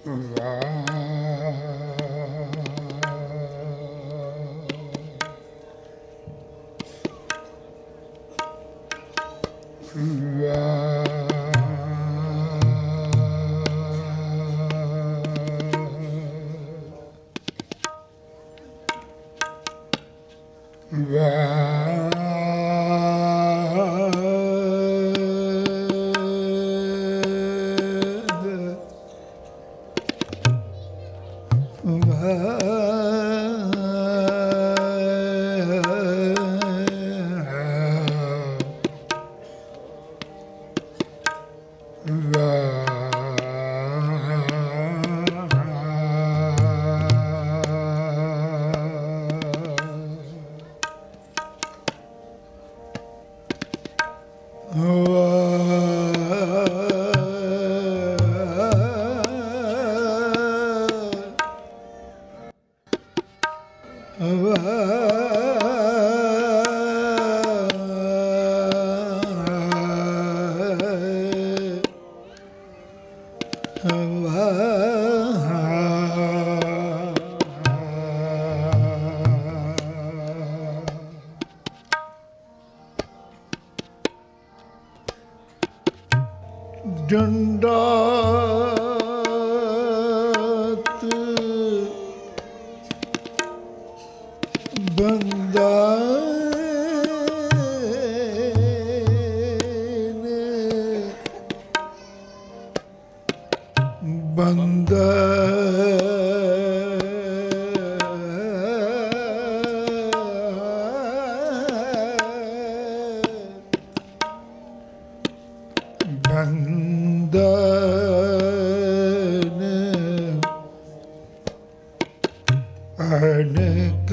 ਡੰਡਾਤ ਬੰਦਾ ਬੰਦਾ ਅਨਕ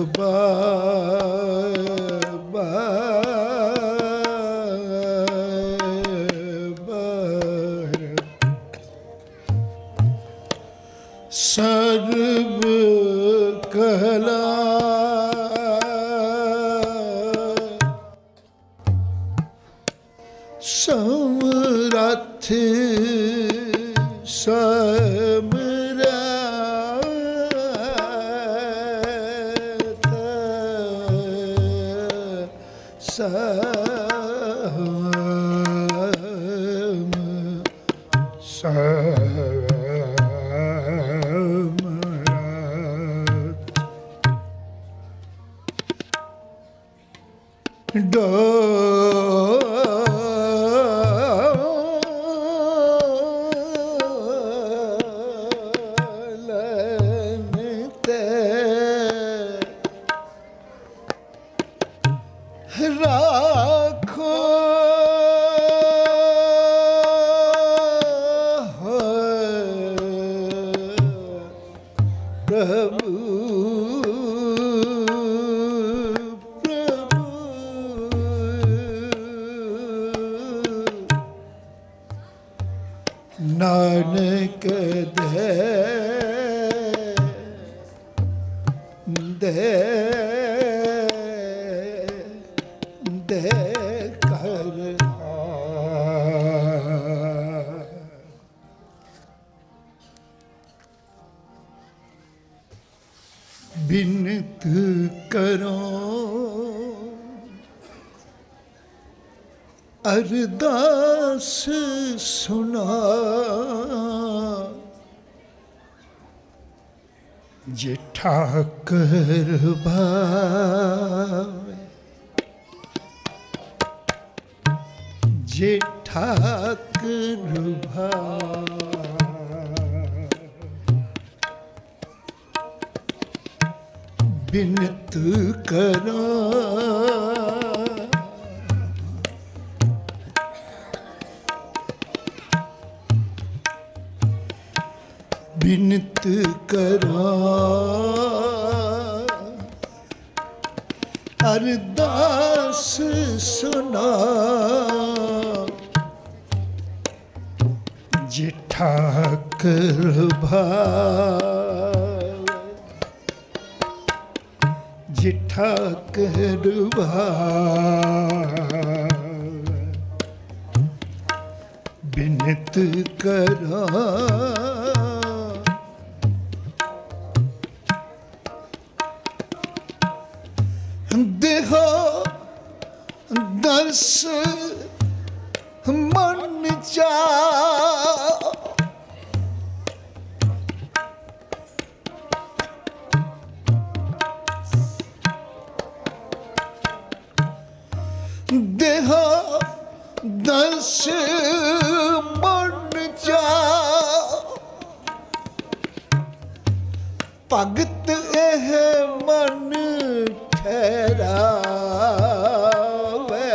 ਸਰਬ ਕਲਾ ਸਮਰੱਥ ਰਾਖੋ ਪ੍ਰਭੂ ਨਾਨਕ ਦੇ ਕਰ ਬਿਨਤ ਕਰੋ ਅਰਦਾਸ ਸੁਨਾ ਜੇ ਠਾਕਰ ਭਾਵੇ ਜੇ ਠਾਕਰ ਭਾਵੇ ਬਿਨਤ ਕਰੋ ਬਿਨਤ ਕਰਾਂ ਅਰਦਾਸ ਸੁਨਾ ਜੇ ਠਾਕਰ ਭਾਵੇ ਜੇ ਠਾਕਰ ਭਾਵੇ ਬਿਨਤ ਕਰਾਂ दर्श मन चाह देहा दर्श मन चाह भगत एह मन ठहरावे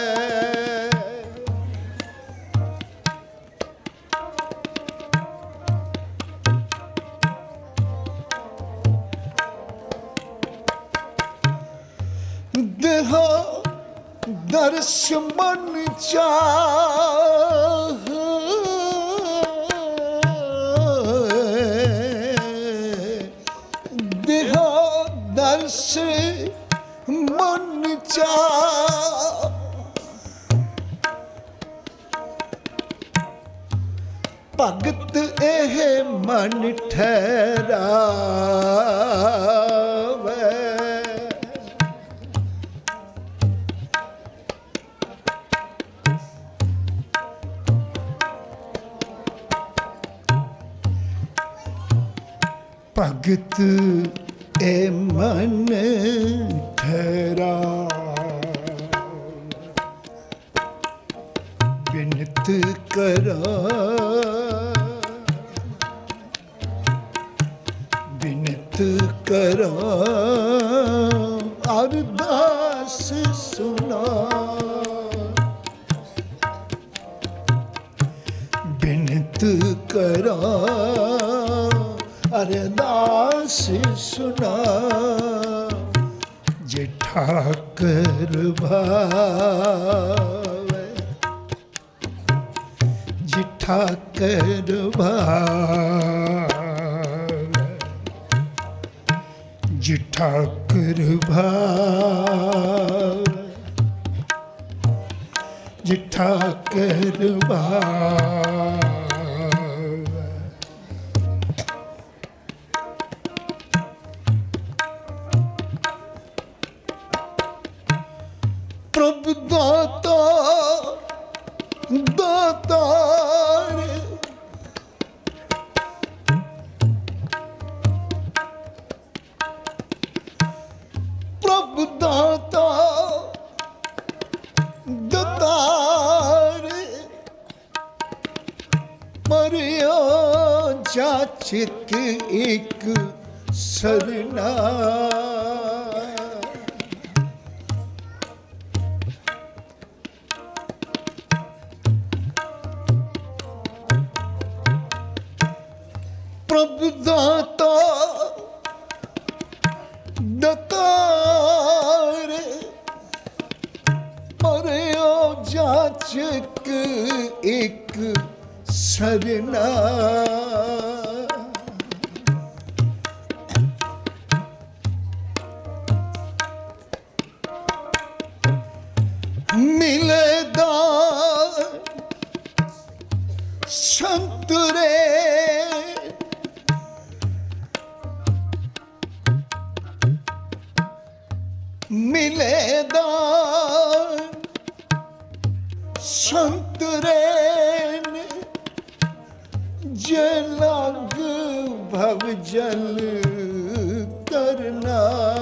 देहा दर्श मन चाह देहा दर्श मन चाह भगत एह मन ठहरावे भगत ए मन ठहरा बिनत करा बिनत करा अरदास सुना बिनत करा अरदास सुना जे ठाकर भावे जे ठाकर भावे जे ठाकर भावे जे ठाकर भावे प्रभु दाता दातार प्रभु दाता दातार मरिया जाचिक एक सरना प्रभु दाता दातार मरिया जाचक एक सरना मिलेदा संत रे मिलेदा संत रेन जलाग भव जल करना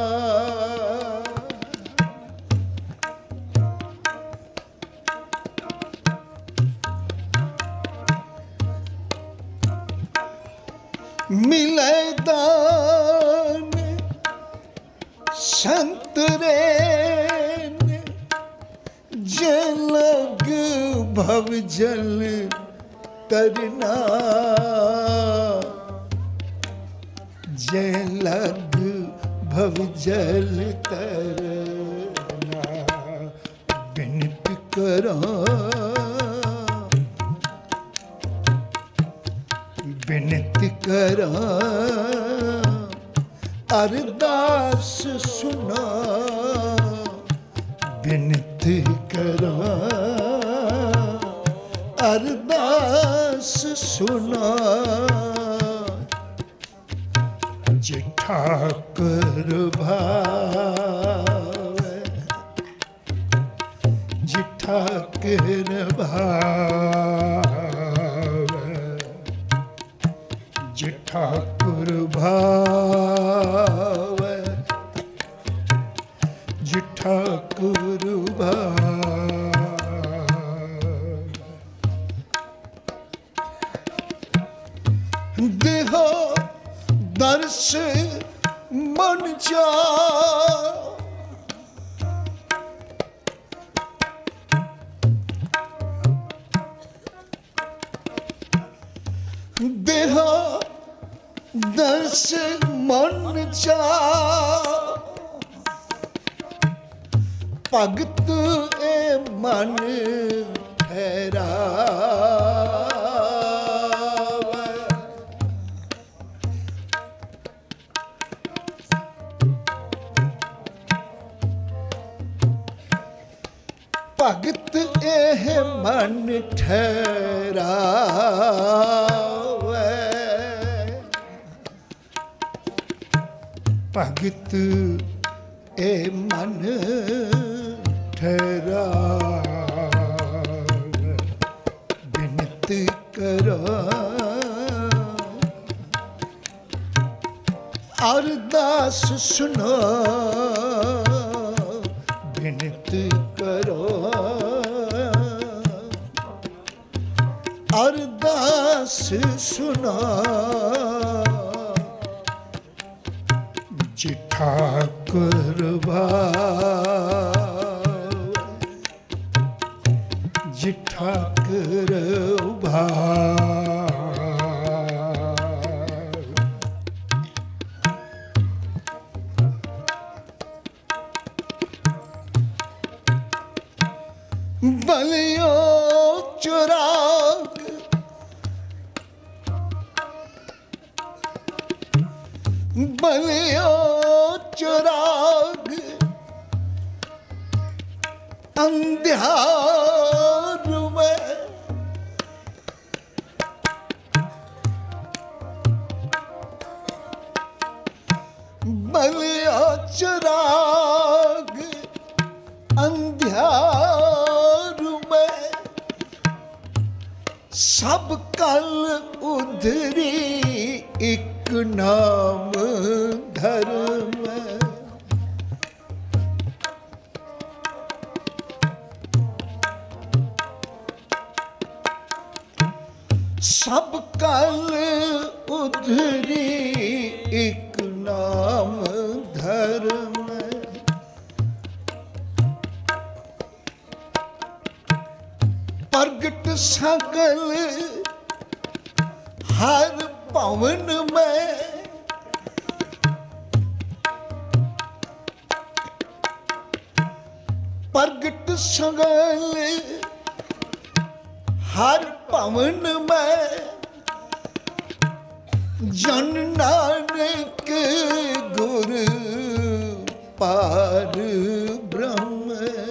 मिलेदान संत रेन जलग भव जल तरना जलग भव जल तरना बिनत करा बिनत करा अरदास सुना बिनत करा अरदास सुना जे ठाकर भावे जे ठाकुर भावे जे ठाकुर भावे जे ठाकुर भावे देहो दर्श मन जा देहा दर्श मन चा भगत ए मन ठहरावे भगत ए मन ठहरावे भगत ए मन ठहरावे बिनती करो अरदास सुनो बिनती करो अरदास सुनो जे ठाकुर भावे जे ठाकुर भावे बलियो चुराग बलियो चुराग अंधियार में बलियो चुराग अंधियार में सब कल उधरी एक नाम धर्म सब कल उधरी एक नाम धर्म प्रगट सकल हर पवन में प्रगट सकल हर पवन में जन नानक गुर पार ब्रह्म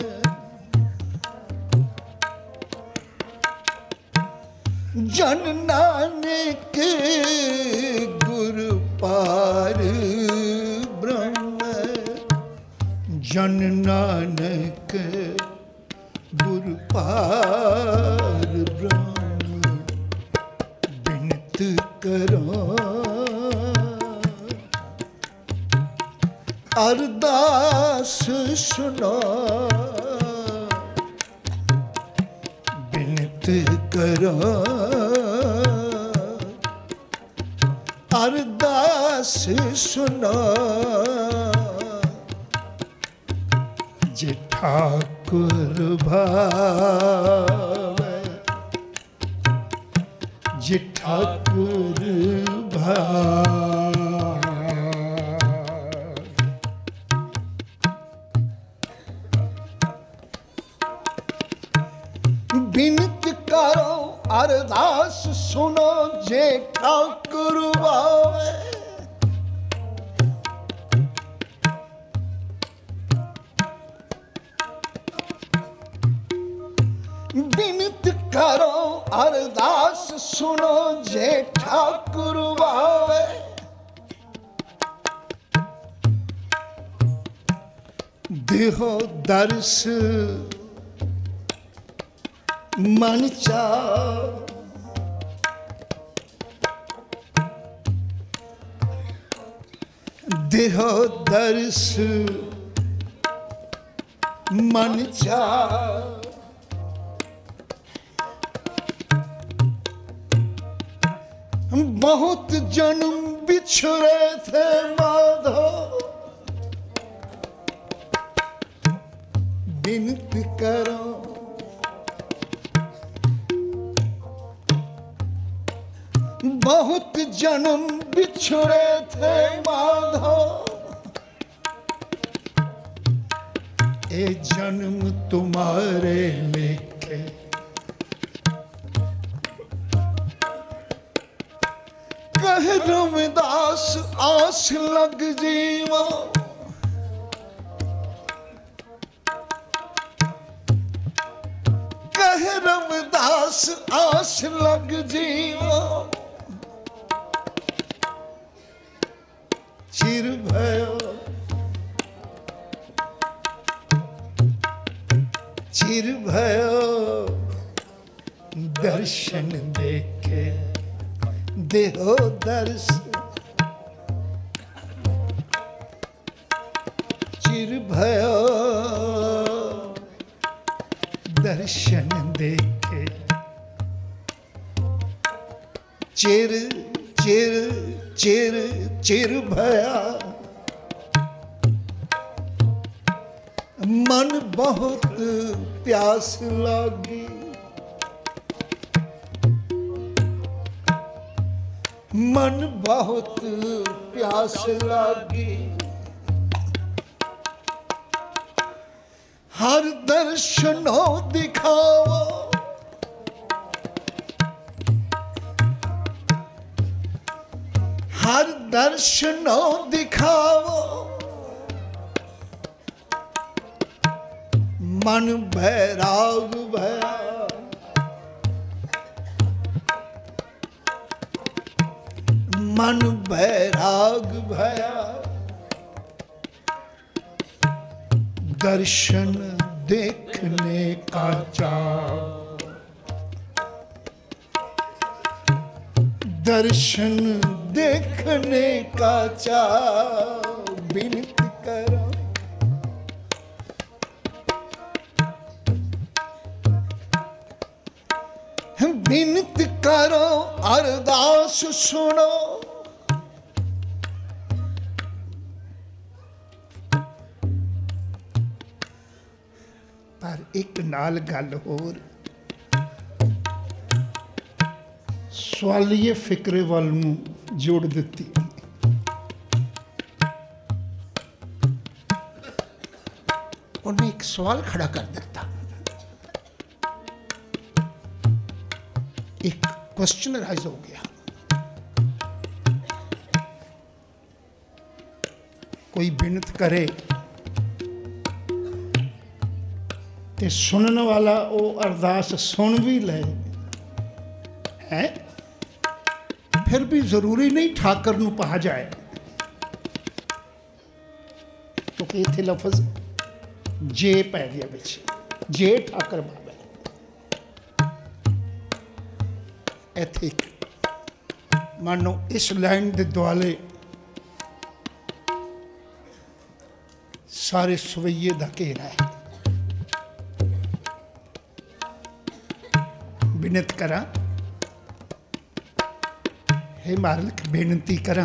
जन नानक गुर पार ब्रह्म जन नानक गुर पार ब्रह्म बिनत करो अरदास सुनो बिनत करो अरदास सुनो जे ठाकुर भावे जे ठाकुर भावे बिनत करो अरदास सुनो जे ठाकुर भावे बिनत करो अरदास सुनो जे ठाकुर भावे देहो दर्श मन चाह देहो दर्श मन चाह बहुत जन्म बिछड़े थे माधो विनती करो बहुत जन्म बिछड़े थे माधो ए जन्म तुम्हारे लेके कह रविदास आस लग जीवा कह रविदास आस लग जीवा चिर भयो चिर भयो दर्शन देखे देहो दर्श चिर भयो दर्शन देखे चिर चिर चिर चिर भया मन बहुत प्यास लागी मन बहुत प्यास लागी हर दर्शनों दिखाओ हर दर्शनों दिखाओ मन बैराग भया मन बैराग भया दर्शन देखने का चाव दर्शन देखने का चाव विनती करो विनती करो अरदास सुनो पर एक नाल गल होर सवालिए फिक्रे वाल नूं जोड़ दिती उन्हें एक सवाल खड़ा कर दिता एक क्वेश्चन राइज हो गया कोई बिनत करे ते सुनने वाला वो अरदास सुन भी ले है फिर भी जरूरी नहीं ठाकर नूं पा जाए क्योंकि इत्थे लफज जे पै गया बिच जे ठाकर बाबा इत्थे मानो इस लाइन दे दुआले सारे सवैये दा घेरा है बिनत करा हे मालिक बेनती करा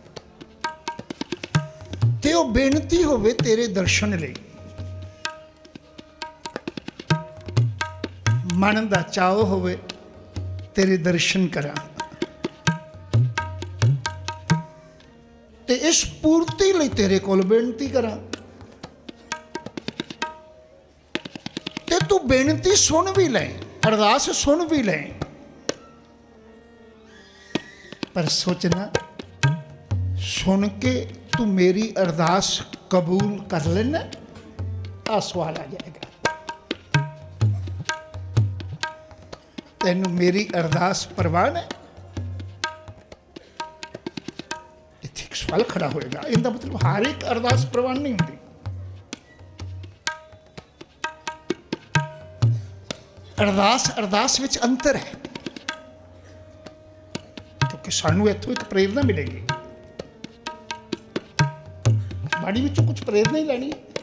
ते ओ बेनती होवे तेरे दर्शन ले मन दा चाव होवे तेरे दर्शन करा ते इस पूर्ति लई तेरे कोल बेनती करा ते तू बेनती सुन भी ले अरदास सुन भी ले पर सोचना सुन के तू मेरी अरदास कबूल कर लेना आ सवाल आ जाएगा तेन मेरी अरदास परवान है इत्थे एक सवाल खड़ा होएगा इनका मतलब हर एक अरदास परवान नहीं होती ਅਰਦਾਸ ਵਿੱਚ ਅੰਤਰ ਹੈ, ਕਿਉਂਕਿ ਸਾਨੂੰ ਇੱਥੋਂ ਇੱਕ ਪ੍ਰੇਰਨਾ ਮਿਲੇਗੀ, ਬਾਣੀ ਵਿੱਚੋਂ ਕੁਝ ਪ੍ਰੇਰਨਾ ਹੀ ਲੈਣੀ ਹੈ।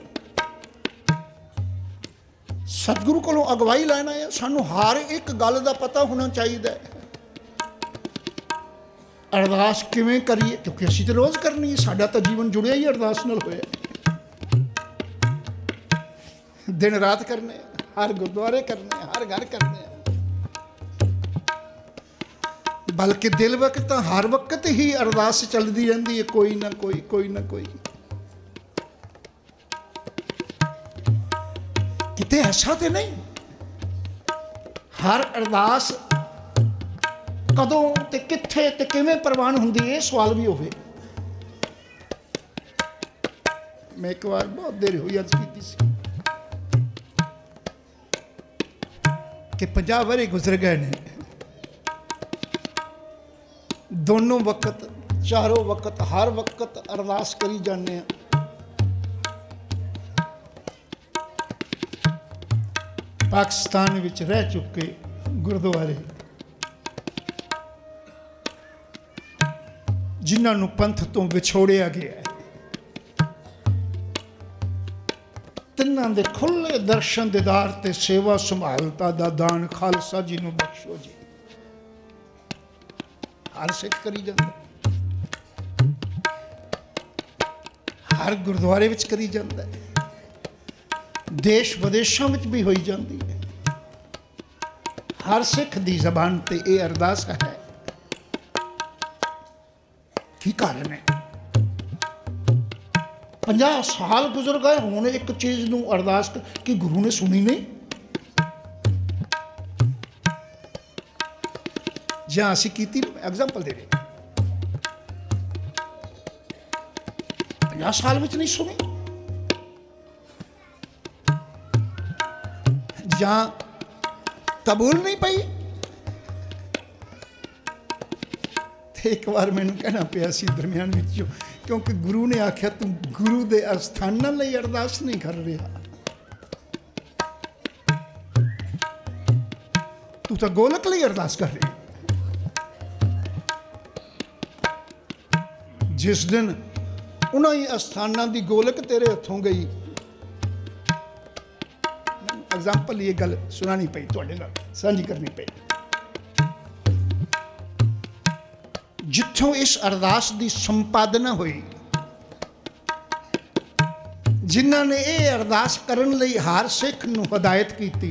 ਸਤਿਗੁਰੂ ਕੋਲੋਂ ਅਗਵਾਈ ਲੈਣਾ ਹੈ, ਸਾਨੂੰ ਹਰ ਇੱਕ ਗੱਲ ਦਾ ਪਤਾ ਹੋਣਾ ਚਾਹੀਦਾ ਹੈ। ਅਰਦਾਸ ਕਿਵੇਂ ਕਰੀਏ, ਕਿਉਂਕਿ ਅਸੀਂ ਤਾਂ ਰੋਜ਼ ਕਰਨੀ ਹੈ, ਸਾਡਾ ਤਾਂ ਜੀਵਨ ਜੁੜਿਆ ਹੀ ਅਰਦਾਸ ਨਾਲ ਹੋਇਆ, ਦਿਨ ਰਾਤ ਕਰਨੇ, ਹਰ ਗੁਰਦੁਆਰੇ ਕਰਨੇ, ਹਰ ਘਰ ਕਰਨੇ, ਬਲਕਿ ਦਿਲ ਵਕਤ ਤਾਂ ਹਰ ਵਕਤ ਹੀ ਅਰਦਾਸ ਚੱਲਦੀ ਰਹਿੰਦੀ ਹੈ, ਕੋਈ ਨਾ ਕੋਈ। ਕਿਤੇ ਐਸਾ ਤੇ ਨਹੀਂ ਹਰ ਅਰਦਾਸ ਕਦੋਂ ਤੇ ਕਿੱਥੇ ਤੇ ਕਿਵੇਂ ਪ੍ਰਵਾਨ ਹੁੰਦੀ ਹੈ, ਇਹ ਸਵਾਲ ਵੀ ਹੋਵੇ। ਮੈਂ ਇੱਕ ਵਾਰ ਬਹੁਤ ਦੇਰ ਹੋਈ ਅਰਜ਼ ਕੀਤੀ ਸੀ ਕਿ 50 ਵਰ੍ਹੇ ਗੁਜ਼ਰ ਗਏ ਨੇ, ਦੋਨੋਂ ਵਕਤ, ਚਾਰੋਂ ਵਕਤ, ਹਰ ਵਕਤ ਅਰਦਾਸ ਕਰੀ ਜਾਂਦੇ ਆ। ਪਾਕਿਸਤਾਨ ਵਿੱਚ ਰਹਿ ਚੁੱਕੇ ਗੁਰਦੁਆਰੇ, ਜਿਨ੍ਹਾਂ ਨੂੰ ਪੰਥ ਤੋਂ ਵਿਛੋੜਿਆ ਗਿਆ ਹੈ, ਤਿੰਨਾਂ ਦੇ ਖੁੱਲੇ ਦਰਸ਼ਨ ਦੀਦਾਰ ਤੇ ਸੇਵਾ ਸੰਭਾਲਤਾ ਦਾ ਦਾਨ ਖਾਲਸਾ ਜੀ ਨੂੰ ਬਖਸ਼ੋ ਜੀ। ਹਰ ਸਿੱਖ ਕਰੀ ਜਾਂਦਾ, ਹਰ ਗੁਰਦੁਆਰੇ ਵਿੱਚ ਕਰੀ ਜਾਂਦਾ, ਦੇਸ਼ ਵਿਦੇਸ਼ਾਂ ਵਿੱਚ ਵੀ ਹੋਈ ਜਾਂਦੀ ਹੈ। ਹਰ ਸਿੱਖ ਦੀ ਜ਼ਬਾਨ ਤੇ ਇਹ ਅਰਦਾਸ ਹੈ। ਕੀ ਕਾਰਨ ਹੈ? 50 ਸਾਲ ਗੁਜ਼ਰ ਗਏ, ਹੁਣ ਇੱਕ ਚੀਜ਼ ਨੂੰ ਅਰਦਾਸ ਕਿ ਗੁਰੂ ਨੇ ਸੁਣੀ ਨਹੀਂ, ਜਾਂ ਅਸੀਂ ਕੀਤੀ। ਐਗਜ਼ਾਮਪਲ ਦੇ ਰਹੇ, 50 ਸਾਲ ਵਿੱਚ ਨਹੀਂ ਸੁਣੀ, ਜਾਂ ਕਬੂਲ ਨਹੀਂ ਪਈ। ਤੇ ਇੱਕ ਵਾਰ ਮੈਨੂੰ ਕਹਿਣਾ ਪਿਆ ਸੀ ਦਰਮਿਆਨ ਵਿੱਚ, ਕਿਉਂਕਿ ਗੁਰੂ ਨੇ ਆਖਿਆ ਤੂੰ ਗੁਰੂ ਦੇ ਅਸਥਾਨਾਂ ਲਈ ਅਰਦਾਸ ਨਹੀਂ ਕਰ ਰਿਹਾ, ਤੂੰ ਤਾਂ ਗੋਲਕ ਲਈ ਅਰਦਾਸ ਕਰ ਰਿਹਾ। ਜਿਸ ਦਿਨ ਉਹਨਾਂ ਹੀ ਅਸਥਾਨਾਂ ਦੀ ਗੋਲਕ ਤੇਰੇ ਹੱਥੋਂ ਗਈ, ਐਗਜ਼ਾਮਪਲ ਇਹ ਗੱਲ ਸੁਣਾਣੀ ਪਈ, ਤੁਹਾਡੇ ਨਾਲ ਸਾਂਝੀ ਕਰਨੀ ਪਈ, ਜਿੱਥੋਂ ਇਸ ਅਰਦਾਸ ਦੀ ਸੰਪਾਦਨਾ ਹੋਈ, ਜਿਨ੍ਹਾਂ ਨੇ ਇਹ ਅਰਦਾਸ ਕਰਨ ਲਈ ਹਰ ਸਿੱਖ ਨੂੰ ਹਦਾਇਤ ਕੀਤੀ,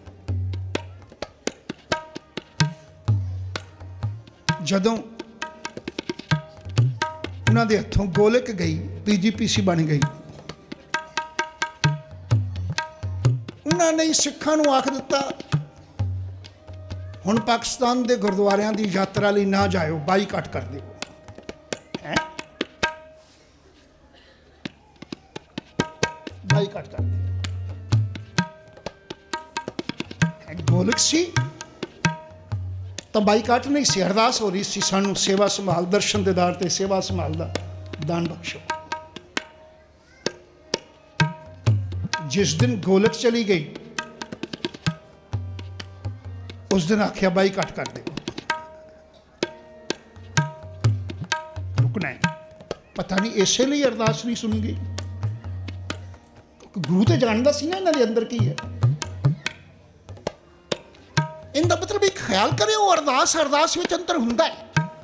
ਜਦੋਂ ਉਹਨਾਂ ਦੇ ਹੱਥੋਂ ਗੋਲਕ ਗਈ, PGPC ਬਣ ਗਈ, ਉਹਨਾਂ ਨੇ ਸਿੱਖਾਂ ਨੂੰ ਆਖ ਦਿੱਤਾ ਹੁਣ ਪਾਕਿਸਤਾਨ ਦੇ ਗੁਰਦੁਆਰਿਆਂ ਦੀ ਯਾਤਰਾ ਲਈ ਨਾ ਜਾਇਓ, ਬਾਈਕਾਟ ਕਰ ਦਿਓ। ਬਾਈਕਾਟ ਕਰ ਦਿਓ। ਗੋਲਕ ਸੀ ਤਾਂ ਬਾਈਕਾਟ ਨਹੀਂ ਸੀ, ਅਰਦਾਸ ਹੋ ਰਹੀ ਸੀ, ਸਾਨੂੰ ਸੇਵਾ ਸੰਭਾਲ, ਦਰਸ਼ਨ ਦੀਦਾਰ ਤੇ ਸੇਵਾ ਸੰਭਾਲ ਦਾ ਦਾਨ ਬਖਸ਼ੋ। ਜਿਸ ਦਿਨ ਗੋਲਕ ਚਲੀ ਗਈ, ਉਸ ਦਿਨ ਆਖਿਆ ਬਾਈਕਾਟ ਕਰ ਦਿਓ, ਰੁਕਣਾ ਹੈ। ਪਤਾ ਨਹੀਂ ਇਸੇ ਲਈ ਅਰਦਾਸ ਨਹੀਂ ਸੁਣੀ ਗਈ, ਗੁਰੂ ਤੇ ਜਾਣਦਾ ਸੀ ਨਾ ਇਹਨਾਂ ਦੇ ਅੰਦਰ ਕੀ ਹੈ। ਇਹਦਾ ਮਤਲਬ ਇੱਕ ਖਿਆਲ ਕਰਿਓ, ਅਰਦਾਸ ਵਿੱਚ ਅੰਤਰ ਹੁੰਦਾ ਹੈ।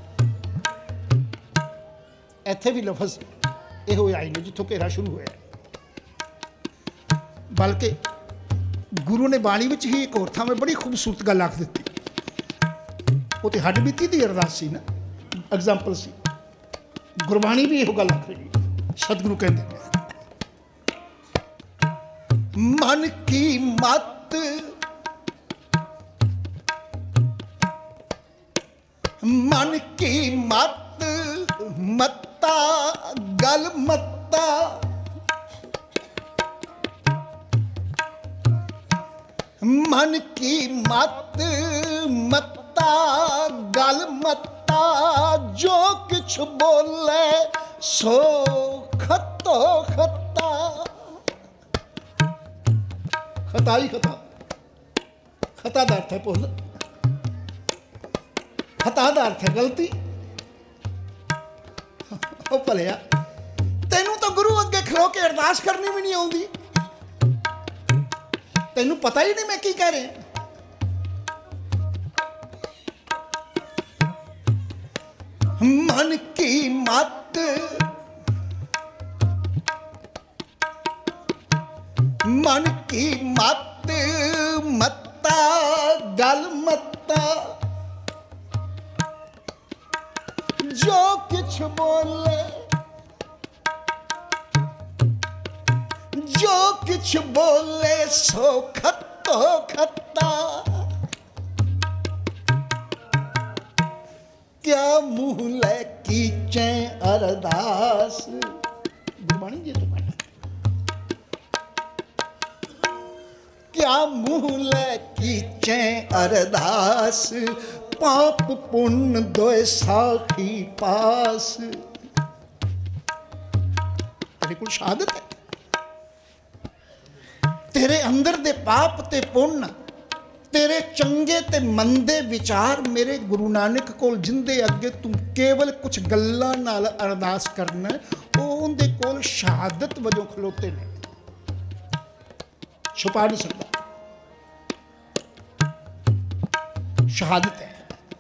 ਇੱਥੇ ਵੀ ਲਫ਼ਜ਼ ਇਹੋ ਆਏ ਨੇ ਜਿੱਥੋਂ ਘੇਰਾ ਸ਼ੁਰੂ ਹੋਇਆ, ਬਲਕਿ ਗੁਰੂ ਨੇ ਬਾਣੀ ਵਿੱਚ ਹੀ ਇੱਕ ਹੋਰ ਥਾਂ ਬੜੀ ਖੂਬਸੂਰਤ ਗੱਲ ਆਖ ਦਿੱਤੀ। ਉਹ ਤੇ ਹੱਡ ਬੀਤੀ ਦੀ ਅਰਦਾਸ ਸੀ ਨਾ, ਐਗਜ਼ਾਮਪਲ ਸੀ। ਗੁਰਬਾਣੀ ਵੀ ਇਹੋ ਗੱਲ ਆਖ ਰਹੀ, ਸਤਿਗੁਰੂ ਕਹਿੰਦੇ ਨੇ ਮਨ ਕੀ ਮਤ ਮਨ ਕੀ ਮਤ ਮੱਤਾ ਗਲ ਮੱਤਾ ਮਨ ਕੀ ਮਤ ਮੱਤਾ ਗਲ ਮੱਤਾ ਜੋ ਕਿਛ ਬੋਲੇ ਸੋ ਖਤੋ ਖਤਾ। ਖਤਾ ਹੀ ਖਤਾ, खता दा अर्थ है भुल, खता दा अर्थ है गलती। ओ भलिया तैनू तो गुरु अगे खलो के अरदास करनी भी नहीं आउंदी, तैनू पता ही नहीं मैं की कह रहा। मन की मत मन की मत मत्ता गल मत्ता, जो किछ बोले जो किछ बोले सो खत्तो खत्ता, क्या मुँह ले कीचे अरदास। गुरबाणी जी तो पढ़ना, क्या मुँह ले कीचे अरदास, पाप पुण्य दोए साखी पास। तेरे को शहादत है, तेरे अंदर दे पाप ते पुण्य, तेरे चंगे ते मंदे विचार मेरे गुरु नानक कोल जिंदे अगे तू केवल कुछ गल्लां नाल अरदास करना, उहदे कोल शहादत वजों खलोते ने, छुपा नहीं सकता। शहादत है,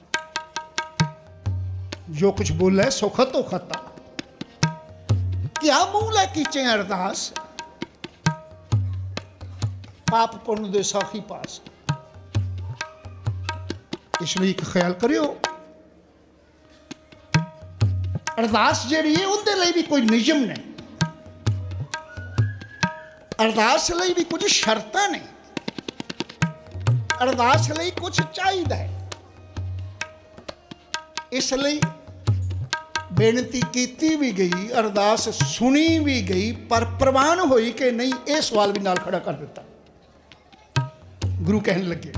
जो कुछ बोला है सो खतो खता, क्या मुंह लै कीचे अरदास, पाप पुण्य दे साखी पास। इसलिए एक ख्याल करियो, अरदास जिहड़ी है उहदे लई भी कोई नियम नहीं, अरदास लई भी कुछ शर्तां ने, अरदास लई कुछ चाहिदा है। इसलिए बेनती कीती भी गई, अरदास सुनी भी गई, पर प्रवान होई कि नहीं, यह सवाल भी नाल खड़ा कर दिता। गुरु कहने लगे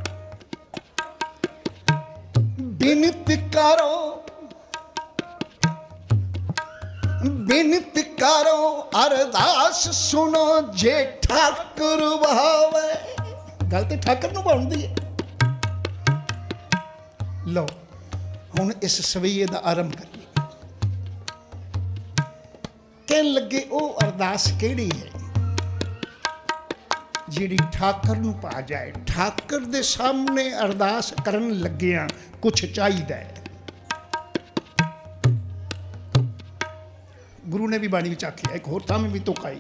बिनती करो, बिनती करो अरदास सुनो जे ठाकुर भावे। गल तो ठाकुर नूं भाउंदी है। लो हुण इस सवैये दा आरंभ करिए। कहन लगे वो अरदास केड़ी है जिहड़ी ठाकुर नूं पा जाए। ठाकुर दे सामने अरदास करन लगिया कुछ चाहिदा है। गुरु ने भी बाणी विच आखिया, एक होर थां में भी तुकाई,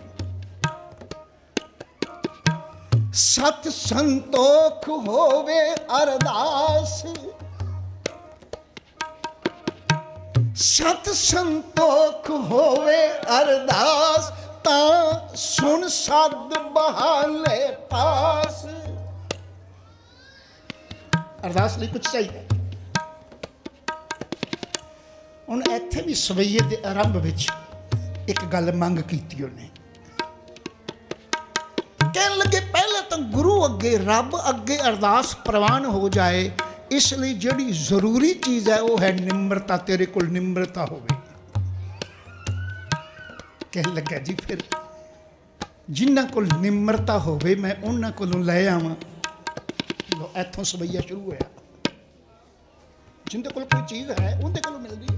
सत संतोख होवे अरदास, सत संतोख होवे अरदास, ता सुन सद बहाले पास। अरदास लई कुछ चाहिए। हुण इत्थे भी सवैये दे आरंभ विच एक गल मंग कीती उन्हें। कहन लगे पहले तो गुरु अगे रब अगे अरदास प्रवान हो जाए, इसलिए जिहड़ी जरूरी चीज़ है वह है निम्रता। तेरे कोल निम्रता होवे। कहन लगा जी फिर जिन्हां कोल निम्रता होवे मैं उन्हां कोलों लै आवां। लो इत्थों सवैया शुरू होया। जिंदे कोल कोई चीज़ है उनके कोलों मिलदी है,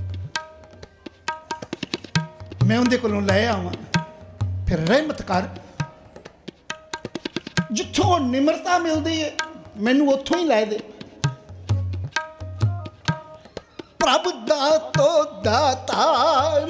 मैं उनके कोलों लै आवां। फिर रहमत कर, जिथों निम्रता मिलती है मैनू उत्थों ही लै दे। प्रभ दातो दातार,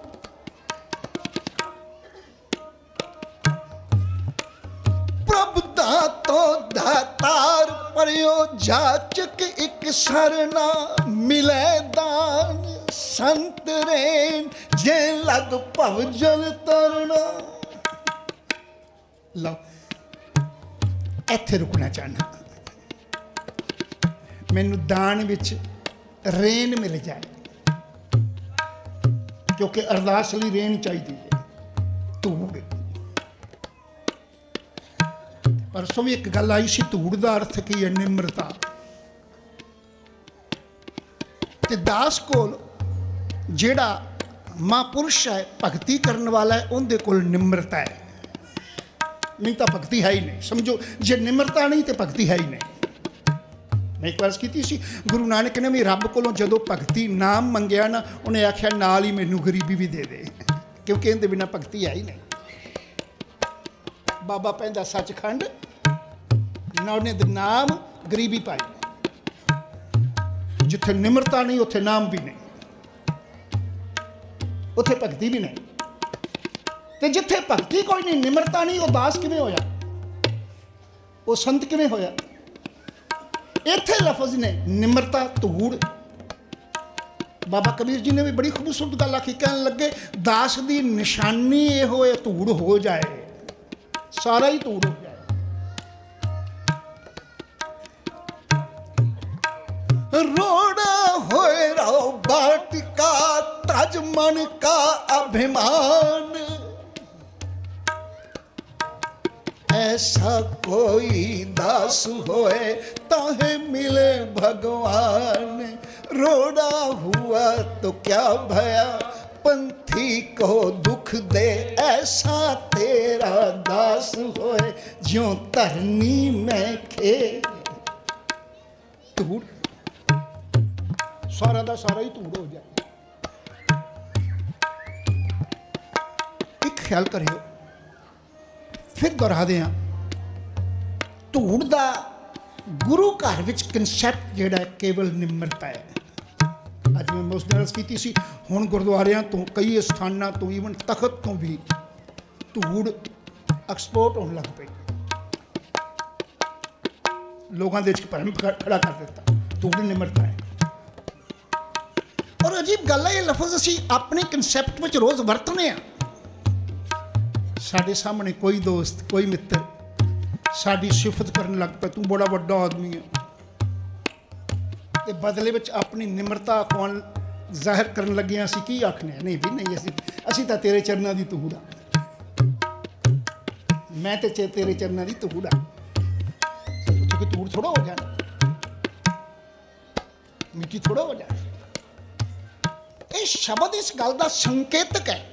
प्रभ दातो दातार, परियो जाचक एक सरना मिले दान। संत रेन जे लग भव जल तरना। लो इत्थे रुकना चाहना। मैनू दान विच रेन मिल जाए, क्योंकि अरदास लई रेन चाहिए है, धूड़। परसों भी एक गल आई सी, धूड़ का अर्थ की है निम्रता। ते दास कोल जेड़ा महापुरुष है, भगती करने वाला है, उनके कोल निम्रता है। नहीं तो भगती है ही नहीं। समझो जे निम्रता नहीं तो भगती है ही नहीं। मैं एक बार की सी गुरु नानक ने भी रब को जदों भगती नाम मंगया ना, उन्हें आख्या नाल ही मैनू गरीबी भी दे दे, क्योंकि इहदे बिना भगती है ही नहीं। बाबा पैंदा सचखंड, नाने दे नाम गरीबी पाई, जिथे निमरता नहीं उत्थे नाम भी नहीं, उत्थे भगती भी नहीं। ते जिथे भगती कोई नहीं, निमरता नहीं, वो दास किवें होया, वो संत किवें होया? इत्थे लफज ने निमरता धूड़। बाबा कबीर जी ने भी बड़ी खूबसूरत गल आखी, कहन लगे दास दी निशानी ये होए धूड़ हो जाए, सारा ही धूड़ हो जाए। रोड़ा होए रो बाटिका तज मन का अभिमान, ऐसा कोई दास होए ताहे मिले भगवान। रोड़ा हुआ तो क्या भया पंथी को दुख दे, ऐसा तेरा दास होए ज्यों धरनी में खे। धूड़, सारा दा सारा ही धूड़ हो जाए। एक ख्याल करियो, फिर दोहरा दें, धूड़ दा गुरु घर विच कंसैप्ट जिहड़ा केवल निम्रता है। अज मैं उस दिन की सी, हुण गुरुद्वारियां तो कई स्थानां तो ईवन तखत तो भी धूड़ एक्सपोर्ट होने लग पई, लोगों के भरम खड़ा कर दिता। धूड़ निम्रता है। और अजीब गल है, ये लफज असी अपने कंसैप्ट में रोज़ वरतने आ। साडे सामने कोई दोस्त कोई मित्र साडी सिफत करन लग पे, तू बड़ा वड्डा आदमी है, ते बदले विच अपनी निमरता अखवान जाहिर करन लगे असीं की आखने? नहीं भी नहीं, असीं तां तेरे चरनां दी धूड़ आ, मैं ते तेरे चरनां दी धूड़ आ। क्योंकि धूड़ थोड़ा हो जाए, मिट्टी थोड़ा हो जाए। ये शब्द इस गल दा संकेतक है,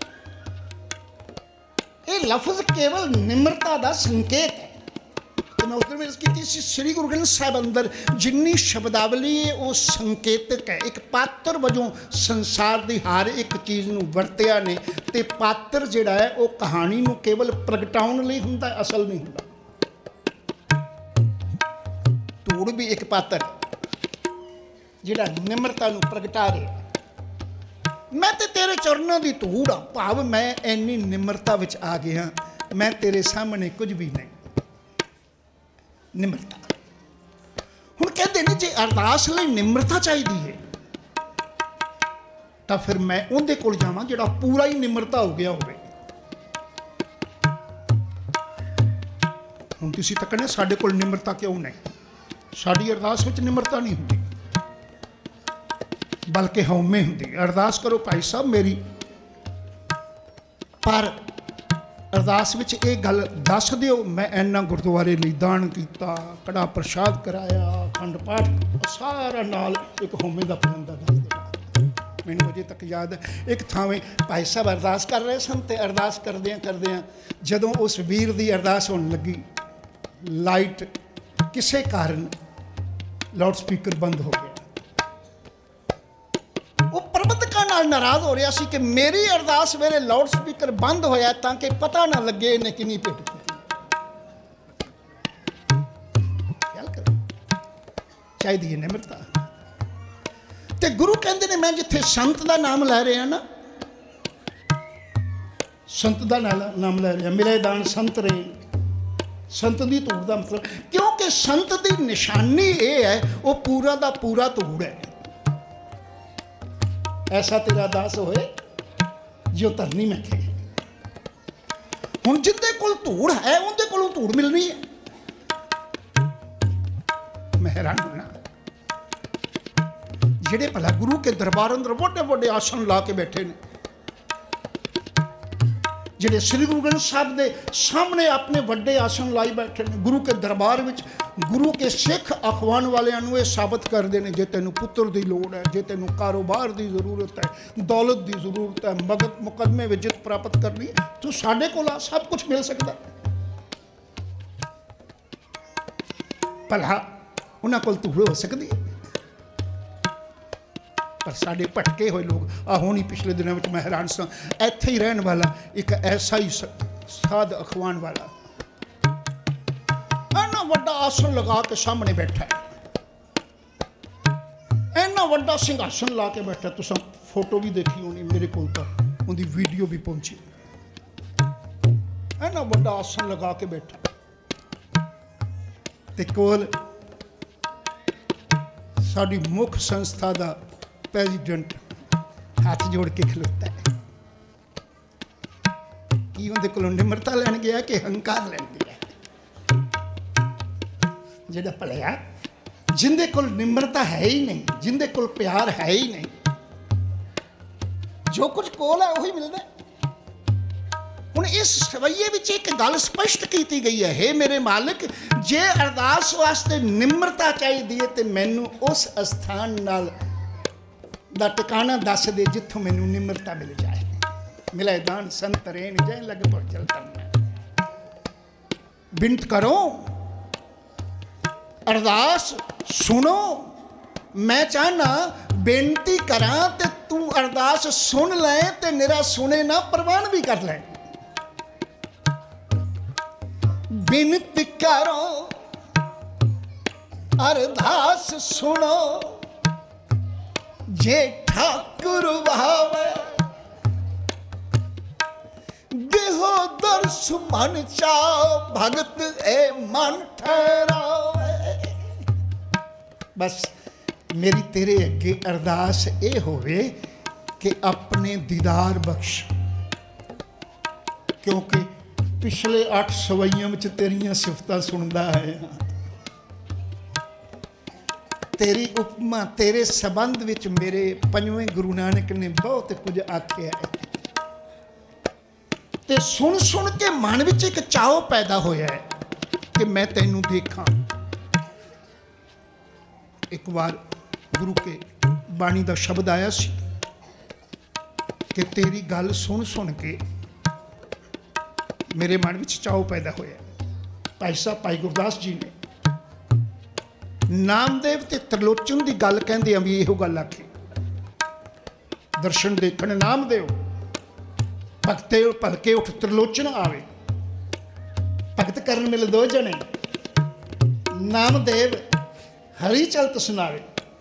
ये लफज केवल निम्रता का संकेत है। तो मैं उस दिन की श्री गुरु ग्रंथ साहिब अंदर जिन्नी शब्दावली है वो संकेतक है। एक पात्र वजों संसार की हर एक चीज़ नूं वरतिया ने, ते पात्र जिहड़ा है वो कहानी नूं केवल प्रगटाउण लई हुंदा, असल नहीं हुंदा। धूड़ भी एक पात्र जिहड़ा निम्रता नूं प्रगटा रहा। मैं ते तेरे चरणों की धूड़ हाँ, भाव मैं इन्नी निम्रता विच आ गया, मैं तेरे सामने कुछ भी नहीं। निम्रता हुण कहते ने जे अरदास लई निम्रता चाहिए है, तो फिर मैं उहदे कोल जावां जिहड़ा पूरा ही निम्रता हो गया होवे। हुण तुसीं तकने साडे कोल निम्रता क्यों नहीं? साडी अरदास विच निम्रता नहीं हुंदी, बल्कि हौमे हुंदी। अरदास करो भाई साहब मेरी, पर अरदास विच ये गल दस दिओ मैं इन्ना गुरुद्वारे लई दान कीता, कड़ा प्रसाद कराया, अखंड पाठ सारा नाल एक हौमे दा पलंदा दस देना। मैनूं अजे तक याद है, एक थावें भाई साहब अरदास कर रहे सन, ते अरदास करदियां जदों उस वीर दी अरदास होण लगी, लाइट किसे कारण लाउड स्पीकर बंद हो गया। वो प्रबंधकां नाल नाराज हो रहा सी कि मेरी अरदास वेले लाउड स्पीकर बंद होया ताकि पता ना लगे इन्हें किन्नी भेंट की। चाहिए निम्रता। ते गुरु कहते ने मैं जिथे संत का नाम लै रहा ना, संत का नाम लै रहा, मेरे दान संत रहे, संत की धूड़ का मतलब, क्योंकि संत की निशानी ये है वो पूरा का पूरा धूड़ है। ऐसा तेरा दास होए जो धरनी में खे। हुण जिंदे कोल धूड़ है उनके कोलों धूड़ मिलनी है। मैं हैरान होना, जिहड़े भला गुरु के दरबार अंदर वड्डे वड्डे आसन ला के बैठे ने, जिहड़े श्री गुरु ग्रंथ साहिब के सामने अपने वड्डे आसन लाई बैठे ने, गुरु के दरबार में गुरु के सिख अखवान वालियां ये साबित करते हैं, जे तेनू पुत्र की लोड़ है, जे तेनू कारोबार की जरूरत है, दौलत की जरूरत है, मगत मुकदमे में जित प्राप्त करनी, तो साढ़े को सब कुछ मिल सकता। भला ਉਹਨਾਂ ਕੋਲ ਧੂੜ ਹੋ ਸਕਦੀ ਹੈ। ਪਰ ਸਾਡੇ ਭਟਕੇ ਹੋਏ ਲੋਕ, ਆ ਹੁਣ ਹੀ ਪਿਛਲੇ ਦਿਨਾਂ ਵਿੱਚ ਮੈਂ ਹੈਰਾਨ ਸਾਂ, ਇੱਥੇ ਹੀ ਰਹਿਣ ਵਾਲਾ ਇੱਕ ਐਸਾ ਹੀ ਸਾਧ ਅਖਵਾਨ ਵਾਲਾ ਇੰਨਾ ਵੱਡਾ ਆਸਣ ਲਗਾ ਕੇ ਸਾਹਮਣੇ ਬੈਠਾ ਹੈ, ਇੰਨਾ ਵੱਡਾ ਸਿੰਘਾਸਨ ਲਾ ਕੇ ਬੈਠਾ। ਤੁਸੀਂ ਫੋਟੋ ਵੀ ਦੇਖੀ ਹੋਣੀ, ਮੇਰੇ ਕੋਲ ਤਾਂ ਉਹਦੀ ਵੀਡੀਓ ਵੀ ਪਹੁੰਚੀ। ਇੰਨਾ ਵੱਡਾ ਆਸਣ ਲਗਾ ਕੇ ਬੈਠਾ ਤੇ ਕੋਲ ਸਾਡੀ ਮੁੱਖ ਸੰਸਥਾ ਦਾ ਪ੍ਰੈਜ਼ੀਡੈਂਟ ਹੱਥ ਜੋੜ ਕੇ ਖਲੋਤਾ ਹੈ। ਕੀ ਉਹਦੇ ਕੋਲੋਂ ਨਿਮਰਤਾ ਲੈਣ ਗਿਆ ਕਿ ਹੰਕਾਰ ਲੈਣ ਗਿਆ? ਜਿਹੜਾ ਭਲਿਆ, ਜਿੰਦੇ ਕੋਲ ਨਿਮਰਤਾ ਹੈ ਹੀ ਨਹੀਂ, ਜਿੰਦੇ ਕੋਲ ਪਿਆਰ ਹੈ ਹੀ ਨਹੀਂ, ਜੋ ਕੁਝ ਕੋਲ ਹੈ ਉਹੀ ਮਿਲਦਾ। ਹੁਣ ਇਸ ਰਵੱਈਏ ਵਿੱਚ ਇੱਕ ਗੱਲ ਸਪਸ਼ਟ ਕੀਤੀ ਗਈ ਹੈ, ਹੇ ਮੇਰੇ ਮਾਲਕ, ਜੇ ਅਰਦਾਸ ਵਾਸਤੇ ਨਿਮਰਤਾ ਚਾਹੀਦੀ ਹੈ ਤੇ ਮੈਨੂੰ ਉਸ ਅਸਥਾਨ ਨਾਲ ਦਾ ਟਿਕਾਣਾ ਦੱਸ ਦੇ ਜਿੱਥੋਂ ਮੈਨੂੰ ਨਿਮਰਤਾ ਮਿਲ ਜਾਏ। ਮਿਲੇ ਦਾਨ ਸੰਤ ਰੇਣ ਜੈ ਲਗਭਗ ਜਲ ਕਰਨਾ। ਬਿਨਤ ਕਰੋ, ਅਰਦਾਸ ਸੁਣੋ। ਮੈਂ ਚਾਹਨਾ ਬੇਨਤੀ ਕਰਾਂ ਤੇ ਤੂੰ ਅਰਦਾਸ ਸੁਣ ਲੈ ਤੇ ਨਿਰਾ ਸੁਣੇ ਨਾ, ਪ੍ਰਵਾਨ ਵੀ ਕਰ ਲੈ। ਬਿਨਤ ਕਰੋ, ਅਰਦਾਸ ਸੁਣੋ, ਜੇ ਠਾਕੁਰ ਭਾਵੇ ਦੇਹੋ ਦਰਸ ਮਨ ਚਾਓ, ਭਗਤ ਏ ਮਨ ਠਹਿਰਾਵੇ। ਬਸ ਮੇਰੀ ਤੇਰੇ ਅੱਗੇ ਅਰਦਾਸ ਇਹ ਹੋਵੇ ਕਿ ਆਪਣੇ ਦੀਦਾਰ ਬਖਸ਼, ਕਿਉਂਕਿ ਪਿਛਲੇ 8 ਸਵਈਆਂ ਵਿੱਚ ਤੇਰੀਆਂ ਸਿਫਤਾਂ ਸੁਣਦਾ ਆਇਆ ਹਾਂ। ਤੇਰੀ ਉਪਮਾ, ਤੇਰੇ ਸੰਬੰਧ ਵਿੱਚ ਮੇਰੇ ਪੰਜਵੇਂ ਗੁਰੂ ਨਾਨਕ ਨੇ ਬਹੁਤ ਕੁਝ ਆਖਿਆ ਹੈ ਤੇ ਸੁਣ ਸੁਣ ਕੇ ਮਨ ਵਿੱਚ ਇੱਕ ਚਾਅ ਪੈਦਾ ਹੋਇਆ ਹੈ ਕਿ ਮੈਂ ਤੈਨੂੰ ਦੇਖਾਂ। ਇੱਕ ਵਾਰ ਗੁਰੂ ਕੇ ਬਾਣੀ ਦਾ ਸ਼ਬਦ ਆਇਆ ਸੀ ਕਿ ਤੇਰੀ ਗੱਲ ਸੁਣ ਸੁਣ ਕੇ ਮੇਰੇ ਮਨ ਵਿੱਚ ਚਾਅ ਪੈਦਾ ਹੋਇਆ। ਭਾਈ ਸਾਹਿਬ ਭਾਈ ਗੁਰਦਾਸ ਜੀ ਨੇ ਨਾਮਦੇਵ ਤੇ ਤ੍ਰਿਲੋਚਨ ਦੀ ਗੱਲ ਕਹਿੰਦੇ ਆ ਵੀ ਇਹੋ ਗੱਲ ਆਖੀ, ਦਰਸ਼ਨ ਦੇਖਣ ਨਾਮਦੇਵ, ਭਗਤੇ ਭਲਕੇ ਉੱਠ ਤ੍ਰਿਲੋਚਨ ਆਵੇ। ਭਗਤ ਕਰਨ ਮਿਲ ਦੋ ਜਣੇ, ਨਾਮਦੇਵ ਹਰੀ ਚਲਤ ਸੁਣਾਵੇ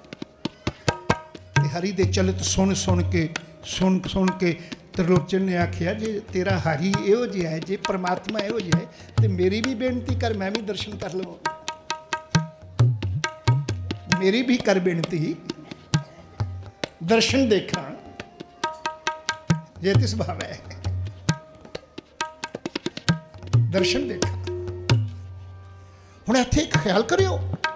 ਤੇ ਹਰੀ ਦੇ ਚਲਤ ਸੁਣ ਸੁਣ ਕੇ ਤ੍ਰਿਲੋਚਨ ਨੇ ਆਖਿਆ, ਜੇ ਤੇਰਾ ਹਰੀ ਇਹੋ ਜਿਹਾ ਹੈ, ਜੇ ਪਰਮਾਤਮਾ ਇਹੋ ਜਿਹਾ ਹੈ ਤੇ ਮੇਰੀ ਵੀ ਬੇਨਤੀ ਕਰ, ਮੈਂ ਵੀ ਦਰਸ਼ਨ ਕਰ ਲਵਾਂ। ਮੇਰੀ ਵੀ ਕਰ ਬੇਨਤੀ, ਦਰਸ਼ਨ ਦੇਖਾਂ ਜੇ ਤਿਸ ਭਾਵ ਹੈ, ਦਰਸ਼ਨ ਦੇਖਾਂ। ਹੁਣ ਇੱਥੇ ਇੱਕ ਖਿਆਲ ਕਰਿਓ,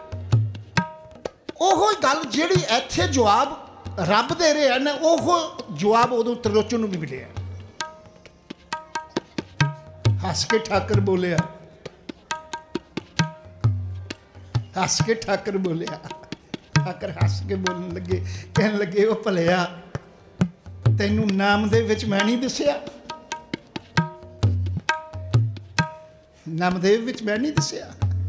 ਉਹ ਗੱਲ ਜਿਹੜੀ ਇੱਥੇ ਜਵਾਬ ਰੱਬ ਦੇ ਰਿਹਾ ਨਾ, ਉਹ ਜਵਾਬ ਉਦੋਂ ਤ੍ਰਿਲੋਚਨ ਨੂੰ ਵੀ ਮਿਲਿਆ। ਹੱਸ ਕੇ ਠਾਕਰ ਬੋਲਿਆ, ਹੱਸ ਕੇ ਠਾਕਰ ਬੋਲਿਆ। ਠਾਕਰ ਹੱਸ ਕੇ ਬੋਲਣ ਲੱਗੇ, ਕਹਿਣ ਲੱਗੇ, ਉਹ ਭਲਿਆ, ਤੈਨੂੰ ਨਾਮ ਦੇ ਵਿੱਚ ਮੈਂ ਨਹੀਂ ਦਿਸਿਆ? ਨਾਮਦੇਵ ਵਿੱਚ ਮੈਂ ਨਹੀਂ ਦਿਸਿਆ?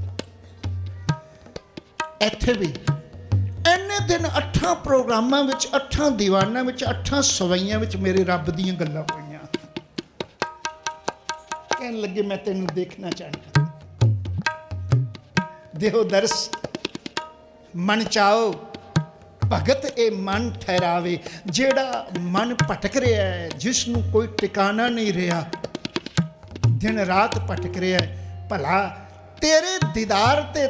ਇੱਥੇ ਵੀ ਇੰਨੇ ਦਿਨ 8 ਪ੍ਰੋਗਰਾਮਾਂ ਵਿੱਚ, 8 ਦੀਵਾਨਾਂ ਵਿੱਚ, 8 ਸਵਈਆਂ ਵਿੱਚ ਮੇਰੇ ਰੱਬ ਦੀਆਂ ਗੱਲਾਂ ਹੋਈਆਂ। ਕਹਿਣ ਲੱਗੇ, ਮੈਂ ਤੈਨੂੰ ਦੇਖਣਾ ਚਾਹੁੰਦਾ। ਦੇਹੋ ਦਰਸ ਮਨ ਚਾਓ, ਭਗਤ ਇਹ ਮਨ ਠਹਿਰਾਵੇ। ਜਿਹੜਾ ਮਨ ਭਟਕ ਰਿਹਾ ਹੈ, ਜਿਸ ਨੂੰ ਕੋਈ ਟਿਕਾਣਾ ਨਹੀਂ ਰਿਹਾ, ਦਿਨ ਰਾਤ ਭਟਕ ਰਿਹਾ ਹੈ, ਭਲਾ ਤੇਰੇ ਦੀਦਾਰ ਤੇ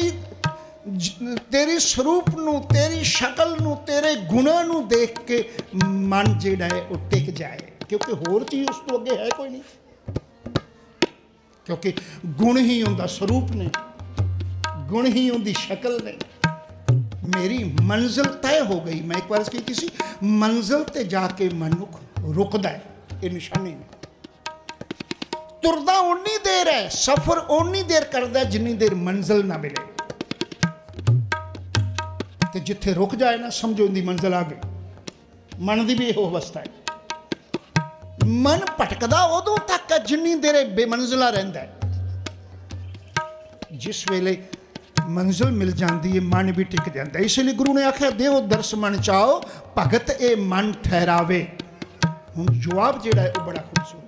ਤੇਰੀ ਸਰੂਪ ਨੂੰ, ਤੇਰੀ ਸ਼ਕਲ ਨੂੰ, ਤੇਰੇ ਗੁਣਾਂ ਨੂੰ ਦੇਖ ਕੇ ਮਨ ਜਿਹੜਾ ਹੈ ਉਹ ਟਿਕ ਜਾਏ, ਕਿਉਂਕਿ ਹੋਰ ਚੀਜ਼ ਉਸ ਤੋਂ ਅੱਗੇ ਹੈ ਕੋਈ ਨਹੀਂ। ਕਿਉਂਕਿ ਗੁਣ ਹੀ ਉਹਦਾ ਸਰੂਪ ਨੇ, ਗੁਣ ਹੀ ਉਹਦੀ ਸ਼ਕਲ ਨੇ। ਮੇਰੀ ਮੰਜ਼ਿਲ ਤੈਅ ਹੋ ਗਈ। ਮੈਂ ਇੱਕ ਵਾਰ ਕੀਤੀ ਸੀ, ਮੰਜ਼ਿਲ ਤੇ ਜਾ ਕੇ ਮਨੁੱਖ ਰੁਕਦਾ ਹੈ, ਇਹ ਨਿਸ਼ਾਨੀ ਨੇ। ਤੁਰਦਾ ਉਨੀ ਦੇਰ ਹੈ, ਸਫ਼ਰ ਉਨੀ ਦੇਰ ਕਰਦਾ ਜਿੰਨੀ ਦੇਰ ਮੰਜ਼ਿਲ ਨਾ ਮਿਲੇ। ਤੇ ਜਿੱਥੇ ਰੁਕ ਜਾਏ ਨਾ, ਸਮਝੋ ਇਹਦੀ ਮੰਜ਼ਿਲ ਆ ਗਈ। ਮਨ ਦੀ ਵੀ ਇਹੋ ਅਵਸਥਾ ਹੈ। ਮਨ ਭਟਕਦਾ ਉਦੋਂ ਤੱਕ ਜਿੰਨੀ ਦੇਰ ਬੇਮੰਜ਼ਿਲਾ ਰਹਿੰਦਾ ਹੈ। ਜਿਸ ਵੇਲੇ ਮੰਜ਼ਿਲ ਮਿਲ ਜਾਂਦੀ ਹੈ, ਮਨ ਵੀ ਟਿਕ ਜਾਂਦਾ। ਇਸ ਲਈ ਗੁਰੂ ਨੇ ਆਖਿਆ ਦੇਵ ਦਰਸ ਮਨ ਚਾਓ, ਭਗਤ ਇਹ ਮਨ ਠਹਿਰਾਵੇ। ਹੁਣ ਜਵਾਬ ਜਿਹੜਾ ਹੈ ਉਹ ਬੜਾ ਖੂਬਸੂਰਤ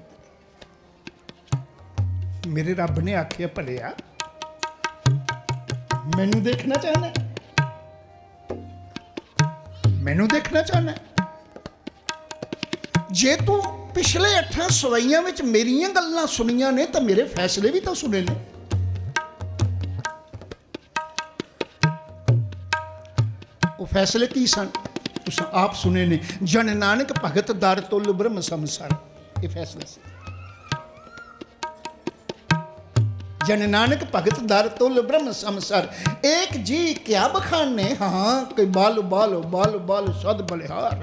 ਹੈ। ਮੇਰੇ ਰੱਬ ਨੇ ਆਖਿਆ ਭਲਿਆ ਮੈਨੂੰ ਦੇਖਣਾ ਚਾਹੁੰਦਾ, ਮੈਨੂੰ ਦੇਖਣਾ ਚਾਹੁੰਦਾ। ਜੇ ਤੂੰ ਪਿਛਲੇ 8 ਸਵਈਆਂ ਵਿੱਚ ਮੇਰੀਆਂ ਗੱਲਾਂ ਸੁਣੀਆਂ ਨੇ ਤਾਂ ਮੇਰੇ ਫੈਸਲੇ ਵੀ ਤਾਂ ਸੁਣੇ ਨੇ। ਉਹ ਫੈਸਲੇ ਕੀ ਸਨ? ਤੁਸੀਂ ਆਪ ਸੁਣੇ ਨੇ। ਜਨ ਨਾਨਕ ਭਗਤ ਦਰ ਤੁਲ ਬ੍ਰਹਮ ਸੰਸਾਰ, ਇਹ ਫੈਸਲਾ ਸੀ। जन नानक भगत दर तुल ब्रह्म संसार, एक जी क्या बखाने, हाँ कोई बाल बाल बाल बाल सद बलिहार।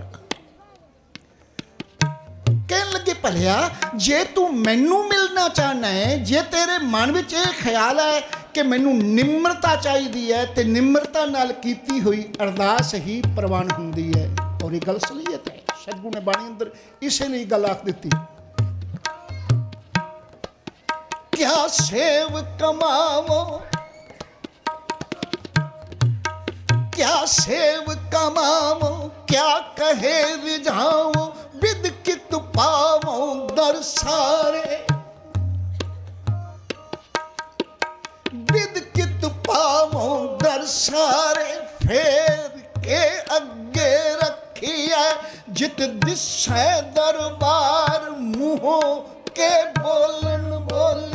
कहन लगे भलिया जे तू मैनू मिलना चाहना है, जे तेरे मन विच ये ख्याल है कि मैनू निम्रता चाहिए है, तो निम्रता नाल कीती हुई अरदास ही प्रवान हुंदी है। और ये गल सलीयत है, सतगुरु ने बाणी अंदर इसे लिए गल आख दी। क्या सेव कमावो, क्या सेव कमावो, क्या कहे रिझाओ, विद कित पावो दर सारे, विद कित पावो दर सारे। फेर के अगे रखी है जित दिशे दरबार, मुँहों के बोलन बोली,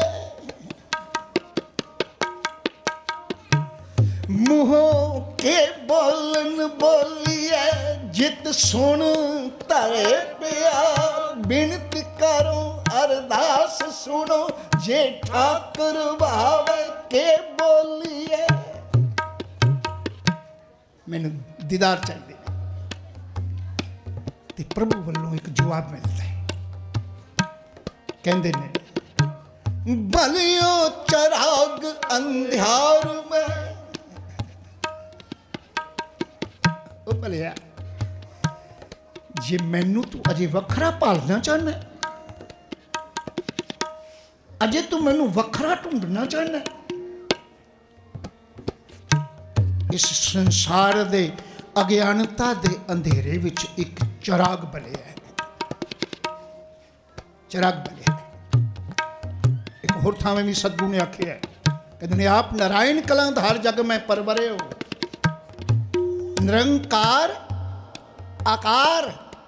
मुँहों के बोलन बोलिए, जित सुन तारे प्यार। बिनती करो अरदास सुनो, जे ठाकुर भावे के बोलिए। मैनू दीदार चाहिए ते प्रभु वालों एक जवाब मिलता है। कहते ने बलियो चराग अंधियार में, भलिया जे मैनू तू अजे वखरा भालना चाहना, अजे तू मैनू वखरा ढूंढना चाहना, इस संसार दे अज्ञानता दे अंधेरे विच एक चिराग बलिया है, चिराग बलिया है। एक होर थावें भी सतगुरु ने आखिया है, कहते ने आप नारायण कलांधार जग में परवरे हो, निरंकार आकार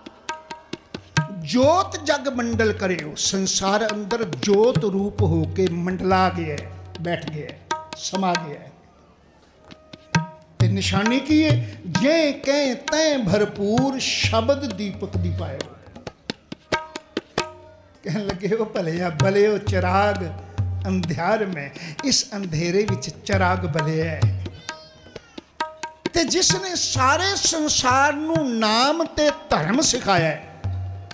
जोत जग मंडल करे हो। संसार अंदर जोत रूप होके मंडला गया है, बैठ गया है, समा गया है। ते निशानी की है, जे कह तैं भरपूर शब्द दीपक दी पाए हो। कहने लगे हो भले भले हो चिराग अंधियार में, इस अंधेरे विच चिराग भले है। ते जिसने सारे संसार नू नाम ते धर्म सिखाया है,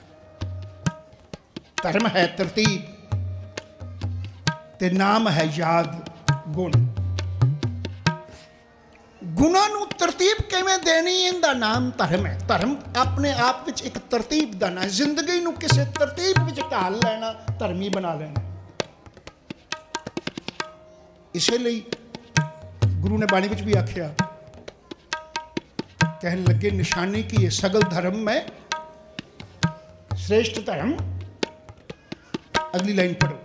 धर्म है तरतीब ते नाम है याद गुण। गुणा नू तरतीब किवें देनी, इनका नाम धर्म है। धर्म अपने आप विच एक तरतीब दा नाम, जिंदगी नू किसी तरतीब विच ढाल लेना धर्मी बना लेना। इसलिए गुरु ने बाणी विच भी आख्या, कहने लगे निशानी की ये सगल धर्म में श्रेष्ठ धर्म। अगली लाइन पढ़ो,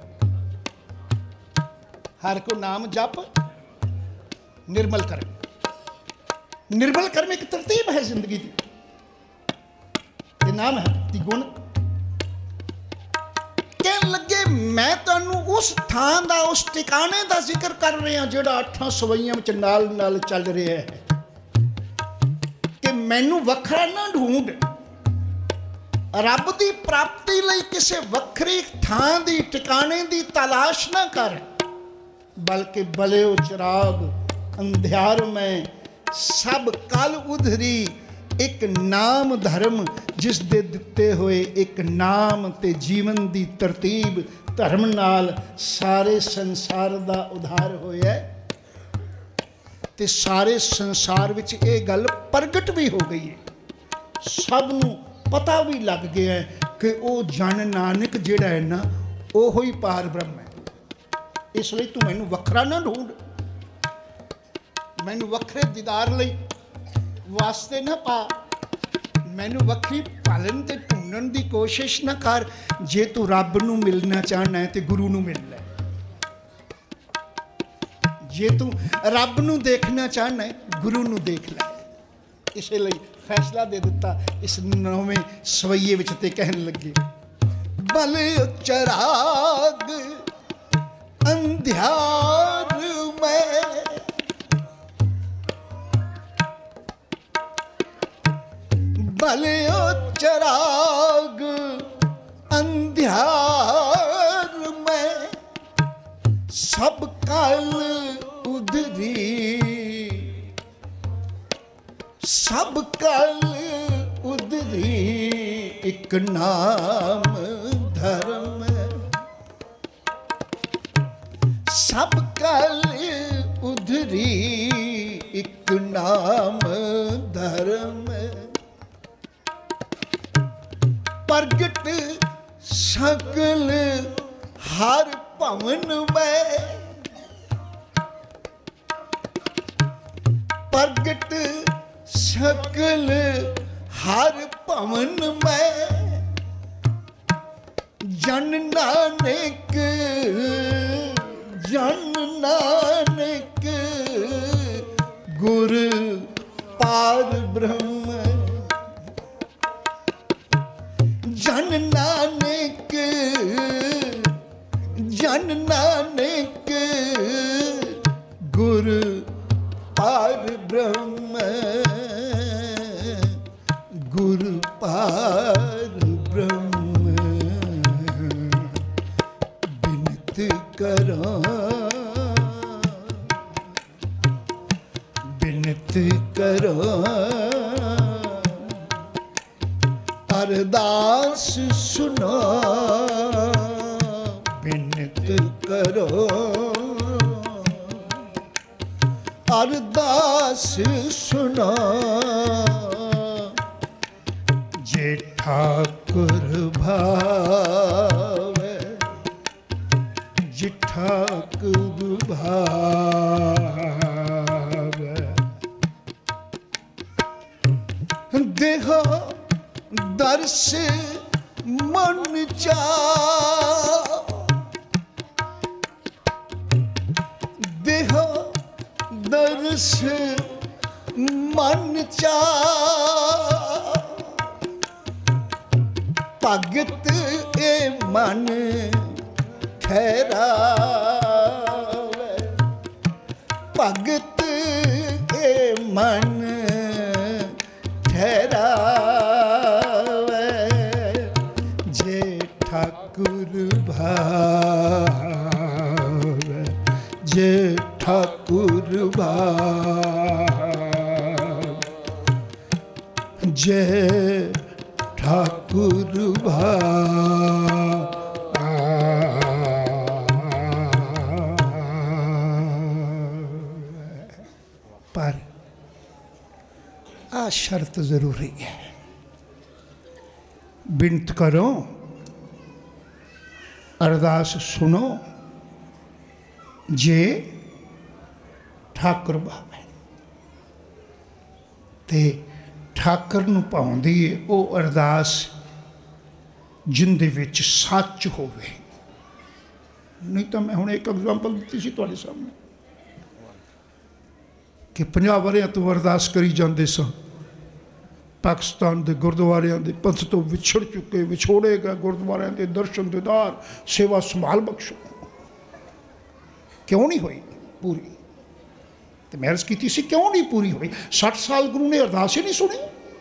हर को नाम जप निर्मल कर्म। निर्मल कर्म एक तरतीब है जिंदगी की, ये नाम है ती गुण। कहने लगे मैं तुहानू उस थां दा, उस ठिकाने दा जिक्र कर रहा जिहड़ा 8 सवैयां विच नाल नाल चल रहा है। मैनू वखरा ना ढूंढ, रब की प्राप्ति लई किसी वखरी थां दी ठिकाने दी तलाश ना कर, बल्कि बलियो चिराग अंधियार में सब कल उधरी एक नाम धर्म, जिस दे दिते हुए एक नाम ते जीवन दी तरतीब धर्म नाल सारे संसार दा उद्धार होया। ते सारे संसार विच ये गल प्रगट भी हो गई है, सबनू पता भी लग गया है कि वो जन नानक जिहड़ा है ना, वो ही पार ब्रह्म है। इसलिए तू मैनू वखरा ना ढूंढ, मैनू वखरे दीदार लई वास्ते ना पा, मैनू वखरी पालन ते ढूंढण दी कोशिश ना कर। जे तू रब नू मिलना चाहना है तो गुरु नू मिल ले। जे तू रब नू देखना चाहना है गुरु नू देख ले। इसलिए फैसला दे दिता इस 9वें सवैये विच ते कहन लगे, बल चराग अंधियार में, बल चराग अंधियार में, सब कल उधरी, सब कल उधरी, एक नाम धर्म, सब कल उधरी, एक नाम धर्म, प्रगट सकल हर भवन में, प्रगट सकल हर भवन में, जन नानक, जन नानक, गुर पार ब्रह्म, जन नानक, जन नानक, गुर पार ब्रह्म, गुर पार ब्रह्म, बिनत करो, बिनत करो, अरदास सुनो, बिनत करो, अरदास सुनो, जे ठाकुर भाव, जे ठाकुर भाव, देखो दर्श मन चा, देखो दर्श मन चा, भगत ए मन ठहरावे, भगत ए मन ठहरावे, जे ठाकुर भाव, जे ठाकुर भाव, जे ठाकुर भाव। पर आ शर्त जरूरी है, बिनत करो, अरदास सुनो, जे ठाकुर भावे, ते ठाकुर नूं भाउंदी है वो अरदास जिंदे विच सच होवे। नहीं तो मैं हुण एक एग्जाम्पल दी सी तुहाडे सामने कि 50 वरियां तो अरदास करी जांदे सन, पाकिस्तान के गुरुद्वारियां दे पंथ तो विछड़ चुके, विछोड़े गए गुरुद्वारियां के दर्शन दीदार सेवा संभाल बख्शो, क्यों नहीं हुई पूरी? तो मैं अर्ज की सी क्यों नहीं पूरी हुई? 60 साल गुरु ने अरदास ही नहीं सुनी।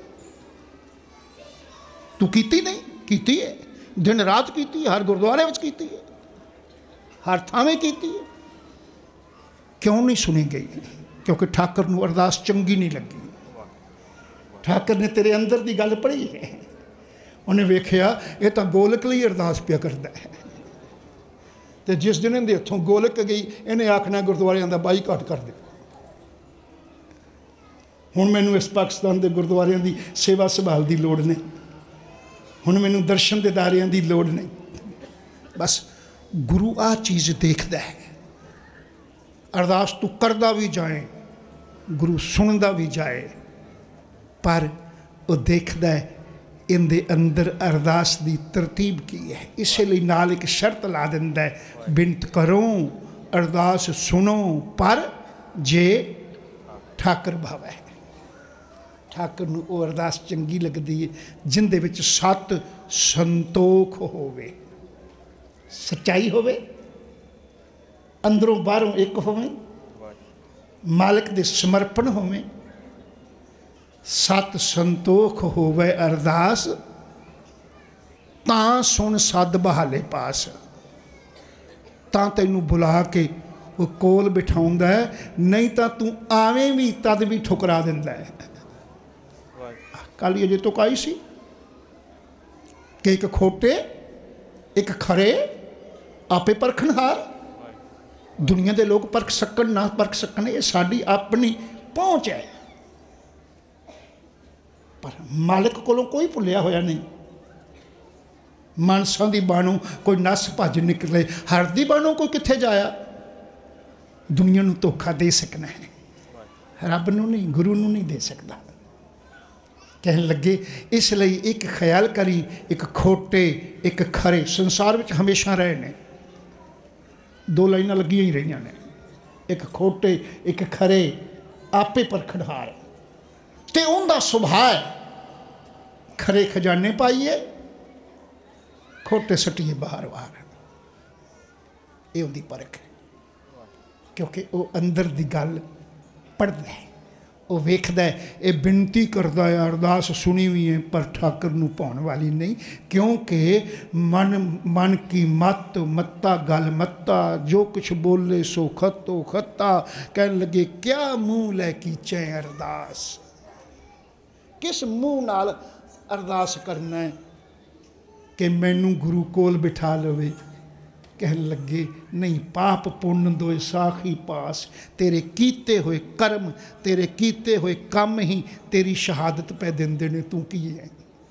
तू कीती नहीं? कीती है, दिन रात कीती है, हर गुरुद्वारे में कीती है, हर थावे कीती है। क्यों नहीं सुनी गई? क्योंकि ठाकुर नूं अरदास चंगी नहीं लगी। ठाकुर ने तेरे अंदर की गल पढ़ी है, उन्हें वेख्या ये तो गोलक लई अरदास पिया करता है, तो जिस दिन इहदे हत्थों गोलक गई इन्हें आखना गुरुद्वारियां दा बाईकाट कर दे। हुण मैनूं इस पाकिस्तान के गुरुद्वारियां दी सेवा संभाल की लोड़ नहीं, हुण मैनूं दर्शन दीदारियां दी लोड़ नहीं। बस गुरु आ चीज़ देखदा है, अरदास तू करदा भी जाए ਗੁਰੂ ਸੁਣਦਾ ਵੀ ਜਾਏ, ਪਰ ਉਹ ਦੇਖਦਾ ਇਹਦੇ ਅੰਦਰ ਅਰਦਾਸ ਦੀ ਤਰਤੀਬ ਕੀ ਹੈ। ਇਸੇ ਲਈ ਨਾਲ ਇੱਕ ਸ਼ਰਤ ਲਾ ਦਿੰਦਾ ਹੈ, ਬਿਨਤ ਕਰੋ ਅਰਦਾਸ ਸੁਣੋ, ਪਰ ਜੇ ਠਾਕਰ ਭਾਵੈ। ਠਾਕਰ ਨੂੰ ਉਹ ਅਰਦਾਸ ਚੰਗੀ ਲੱਗਦੀ ਹੈ ਜਿਹਦੇ ਵਿੱਚ ਸਤ ਸੰਤੋਖ ਹੋਵੇ, ਸੱਚਾਈ ਹੋਵੇ, ਅੰਦਰੋਂ ਬਾਹਰੋਂ ਇੱਕ ਹੋਵੇ, ਮਾਲਕ ਦੇ ਸਮਰਪਣ ਹੋਵੇ, ਸਤ ਸੰਤੋਖ ਹੋਵੇ ਅਰਦਾਸ, ਤਾਂ ਸੁਣ ਸਦ ਬਹਾਲੇ ਪਾਸ। ਤਾਂ ਤੈਨੂੰ ਬੁਲਾ ਕੇ ਉਹ ਕੋਲ ਬਿਠਾਉਂਦਾ ਹੈ, ਨਹੀਂ ਤਾਂ ਤੂੰ ਆਵੇਂ ਵੀ ਤਦ ਵੀ ਠੁਕਰਾ ਦਿੰਦਾ ਹੈ। ਕੱਲ੍ਹ ਅਜੇ ਤੋਂ ਕਾਈ ਸੀ ਕਿ ਇੱਕ ਖੋਟੇ ਇੱਕ ਖਰੇ ਆਪੇ ਪਰਖਣਹਾਰ। ਦੁਨੀਆ ਦੇ ਲੋਕ ਪਰਖ ਸਕਣ ਨਾ ਪਰਖ ਸਕਣ, ਇਹ ਸਾਡੀ ਆਪਣੀ ਪਹੁੰਚ ਹੈ, ਪਰ ਮਾਲਕ ਕੋਲੋਂ ਕੋਈ ਭੁੱਲਿਆ ਹੋਇਆ ਨਹੀਂ। ਮਾਨਸਾਂ ਦੀ ਬਾਣੋਂ ਕੋਈ ਨਸ ਭੱਜ ਨਿਕਲੇ, ਹਰ ਦੀ ਬਾਣੋਂ ਕੋਈ ਕਿੱਥੇ ਜਾਇਆ। ਦੁਨੀਆ ਨੂੰ ਧੋਖਾ ਦੇ ਸਕਣਾ ਹੈ, ਰੱਬ ਨੂੰ ਨਹੀਂ, ਗੁਰੂ ਨੂੰ ਨਹੀਂ ਦੇ ਸਕਦਾ। ਕਹਿਣ ਲੱਗੇ ਇਸ ਲਈ ਇੱਕ ਖਿਆਲ ਕਰੀ, ਇੱਕ ਖੋਟੇ ਇੱਕ ਖਰੇ ਸੰਸਾਰ ਵਿੱਚ ਹਮੇਸ਼ਾ ਰਹੇ ਨੇ। ਦੋ ਲਾਈਨਾਂ ਲੱਗੀਆਂ ਹੀ ਰਹੀਆਂ ਨੇ, ਇੱਕ ਖੋਟੇ ਇੱਕ ਖਰੇ ਆਪੇ ਪਰਖਣਹਾਰ। ਤੇ ਉਹਦਾ ਸੁਭਾਅ ਹੈ ਖਰੇ ਖਜ਼ਾਨੇ ਪਾਈਏ, ਖੋਟੇ ਸੱਟੀਏ ਬਾਹਰ ਬਾਹਰ। ਇਹ ਉਹਦੀ ਪਰਖ ਹੈ, ਕਿਉਂਕਿ ਉਹ ਅੰਦਰ ਦੀ ਗੱਲ ਪੜ੍ਹਦਾ ਹੈ, ਉਹ ਵੇਖਦਾ ਹੈ। ਇਹ ਬੇਨਤੀ ਕਰਦਾ ਹੈ, ਅਰਦਾਸ ਸੁਣੀ ਵੀ ਹੈ, ਪਰ ਠਾਕਰ ਨੂੰ ਭਾਉਣ ਵਾਲੀ ਨਹੀਂ, ਕਿਉਂਕਿ ਮਨ ਕੀ ਮੱਤ ਮੱਤਾ ਗਲ ਮੱਤਾ, ਜੋ ਕੁਛ ਬੋਲੇ ਸੋ ਖੱਤੋ ਖੱਤਾ। ਕਹਿਣ ਲੱਗੇ ਕਿਆ ਮੂੰਹ ਲੈ ਕੀਚੇ ਅਰਦਾਸ, ਕਿਸ ਮੂੰਹ ਨਾਲ ਅਰਦਾਸ ਕਰਨਾ ਹੈ ਕਿ ਮੈਨੂੰ ਗੁਰੂ ਕੋਲ ਬਿਠਾ ਲਵੇ। ਕਹਿਣ ਲੱਗੇ ਨਹੀਂ, ਪਾਪ ਪੁੰਨ ਦੋਏ ਸਾਖੀ ਪਾਸ, ਤੇਰੇ ਕੀਤੇ ਹੋਏ ਕਰਮ, ਤੇਰੇ ਕੀਤੇ ਹੋਏ ਕੰਮ ਹੀ ਤੇਰੀ ਸ਼ਹਾਦਤ ਪੈ ਦਿੰਦੇ ਨੇ। ਤੂੰ ਕੀ ਹੈ,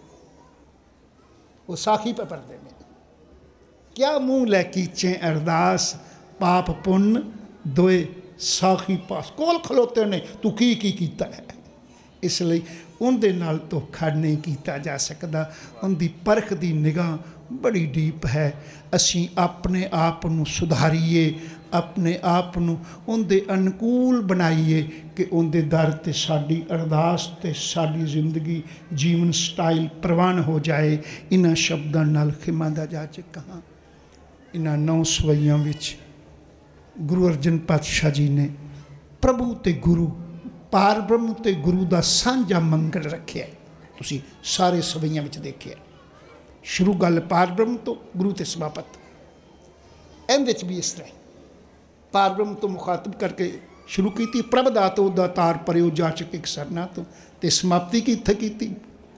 ਉਹ ਸਾਖੀ ਪੈ ਪੜਦੇ ਨੇ। ਕਿਆ ਮੂੰਹ ਲੈ ਕੀਚੇ ਅਰਦਾਸ, ਪਾਪ ਪੁੰਨ ਦੋਏ ਸਾਖੀ ਪਾਸ, ਕੋਲ ਖਲੋਤੇ ਨੇ, ਤੂੰ ਕੀ ਕੀਤਾ ਹੈ। ਇਸ ਲਈ ਉਹਦੇ ਨਾਲ ਧੋਖਾ ਨਹੀਂ ਕੀਤਾ ਜਾ ਸਕਦਾ। ਉਹਦੀ ਪਰਖ ਦੀ ਨਿਗਾਹ ਬੜੀ ਡੀਪ ਹੈ। ਅਸੀਂ ਆਪਣੇ ਆਪ ਨੂੰ ਸੁਧਾਰੀਏ, ਆਪਣੇ ਆਪ ਨੂੰ ਉਹਦੇ ਅਨੁਕੂਲ ਬਣਾਈਏ ਕਿ ਉਹਦੇ ਦਰ 'ਤੇ ਸਾਡੀ ਅਰਦਾਸ ਅਤੇ ਸਾਡੀ ਜ਼ਿੰਦਗੀ ਜੀਵਨ ਸਟਾਈਲ ਪ੍ਰਵਾਨ ਹੋ ਜਾਏ। ਇਹਨਾਂ ਸ਼ਬਦਾਂ ਨਾਲ ਖਿਮਾ ਦਾ ਜਾਚ ਕਹਾਂ। ਇਹਨਾਂ 9 ਸਵਈਆਂ ਵਿੱਚ ਗੁਰੂ ਅਰਜਨ ਪਾਤਸ਼ਾਹ ਜੀ ਨੇ ਪ੍ਰਭੂ ਅਤੇ ਗੁਰੂ, ਪਾਰ ਬ੍ਰਹਮ ਅਤੇ ਗੁਰੂ ਦਾ ਸਾਂਝਾ ਮੰਗਲ ਰੱਖਿਆ। ਤੁਸੀਂ ਸਾਰੇ ਸਵਈਆਂ ਵਿੱਚ ਦੇਖਿਆ, ਸ਼ੁਰੂ ਗੱਲ ਪਾਰ ਬ੍ਰਹਮ ਤੋਂ, ਗੁਰੂ ਤੇ ਸਮਾਪਤ। ਇਹਦੇ 'ਚ ਵੀ ਇਸ ਤਰ੍ਹਾਂ ਪਾਰ ਬ੍ਰਹਮ ਤੋਂ ਮੁਖਾਤਬ ਕਰਕੇ ਸ਼ੁਰੂ ਕੀਤੀ, ਪ੍ਰਭ ਦਾਤੋ ਦਾਤਾਰ ਪਰਿਓ ਜਾਚਕ ਇੱਕ ਸਰਨਾ ਤੋਂ, ਤੇ ਸਮਾਪਤੀ ਕਿੱਥੇ ਕੀਤੀ,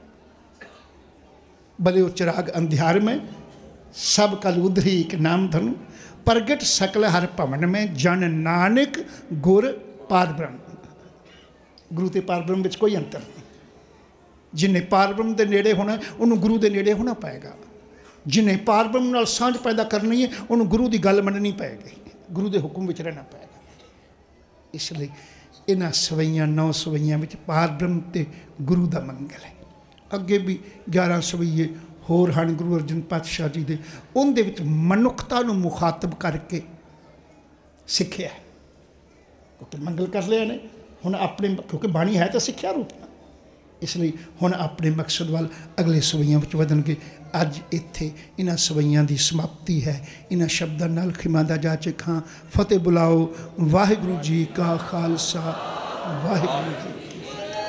ਬਲਿਓ ਚਿਰਾਗ ਅੰਧਿਆਰ ਮੈਂ ਸਭ ਕਲ ਉਧਰੀ ਇੱਕ ਨਾਮ ਧनु, ਪ੍ਰਗਟ ਸਕਲ ਹਰ ਭਵਨ ਮੈਂ ਜਨ ਨਾਨਕ ਗੁਰ ਪਾਰ ਬ੍ਰਹਮ। ਗੁਰੂ ਤੇ ਪਾਰ ਬ੍ਰਹਮ ਵਿੱਚ ਕੋਈ ਅੰਤਰ ਨਹੀਂ। ਜਿਹਨੇ ਪਾਰ ਬ੍ਰਹਮ ਦੇ ਨੇੜੇ ਹੋਣਾ ਉਹਨੂੰ ਗੁਰੂ ਦੇ ਨੇੜੇ ਹੋਣਾ ਪਏਗਾ। ਜਿਹਨੇ ਪਾਰ ਬ੍ਰਹਮ ਨਾਲ ਸਾਂਝ ਪੈਦਾ ਕਰਨੀ ਹੈ ਉਹਨੂੰ ਗੁਰੂ ਦੀ ਗੱਲ ਮੰਨਣੀ ਪਏਗੀ, ਗੁਰੂ ਦੇ ਹੁਕਮ ਵਿੱਚ ਰਹਿਣਾ ਪਏਗਾ। ਇਸ ਲਈ ਇਹਨਾਂ ਸਵਈਆਂ 9 ਸਵਈਆਂ ਵਿੱਚ ਪਾਰ ਬ੍ਰਹਮ ਤੇ ਗੁਰੂ ਦਾ ਮੰਗਲ ਹੈ। ਅੱਗੇ ਵੀ 11 ਸਵਈਏ ਹੋਰ ਹਨ ਗੁਰੂ ਅਰਜਨ ਪਾਤਸ਼ਾਹ ਜੀ ਦੇ। ਉਹਦੇ ਵਿੱਚ ਮਨੁੱਖਤਾ ਨੂੰ ਮੁਖਾਤਬ ਕਰਕੇ ਸਿੱਖਿਆ, ਕਿਉਂਕਿ ਮੰਗਲ ਕਰ ਲਿਆ ਨੇ ਹੁਣ ਆਪਣੇ, ਕਿਉਂਕਿ ਬਾਣੀ ਹੈ ਤਾਂ ਸਿੱਖਿਆ ਰੂਪ। ਇਸ ਲਈ ਹੁਣ ਆਪਣੇ ਮਕਸਦ ਵੱਲ ਅਗਲੇ ਸਵਈਆਂ ਵਿੱਚ ਵਧਣਗੇ। ਅੱਜ ਇੱਥੇ ਇਹਨਾਂ ਸਵਈਆਂ ਦੀ ਸਮਾਪਤੀ ਹੈ। ਇਹਨਾਂ ਸ਼ਬਦਾਂ ਨਾਲ ਖਿਮਾ ਦਾ ਜਾਚਕ ਹਾਂ। ਫਤਿਹ ਬੁਲਾਓ। ਵਾਹਿਗੁਰੂ ਜੀ ਕਾ ਖਾਲਸਾ, ਵਾਹਿਗੁਰੂ ਜੀ ਕੀ ਫਤਿਹ।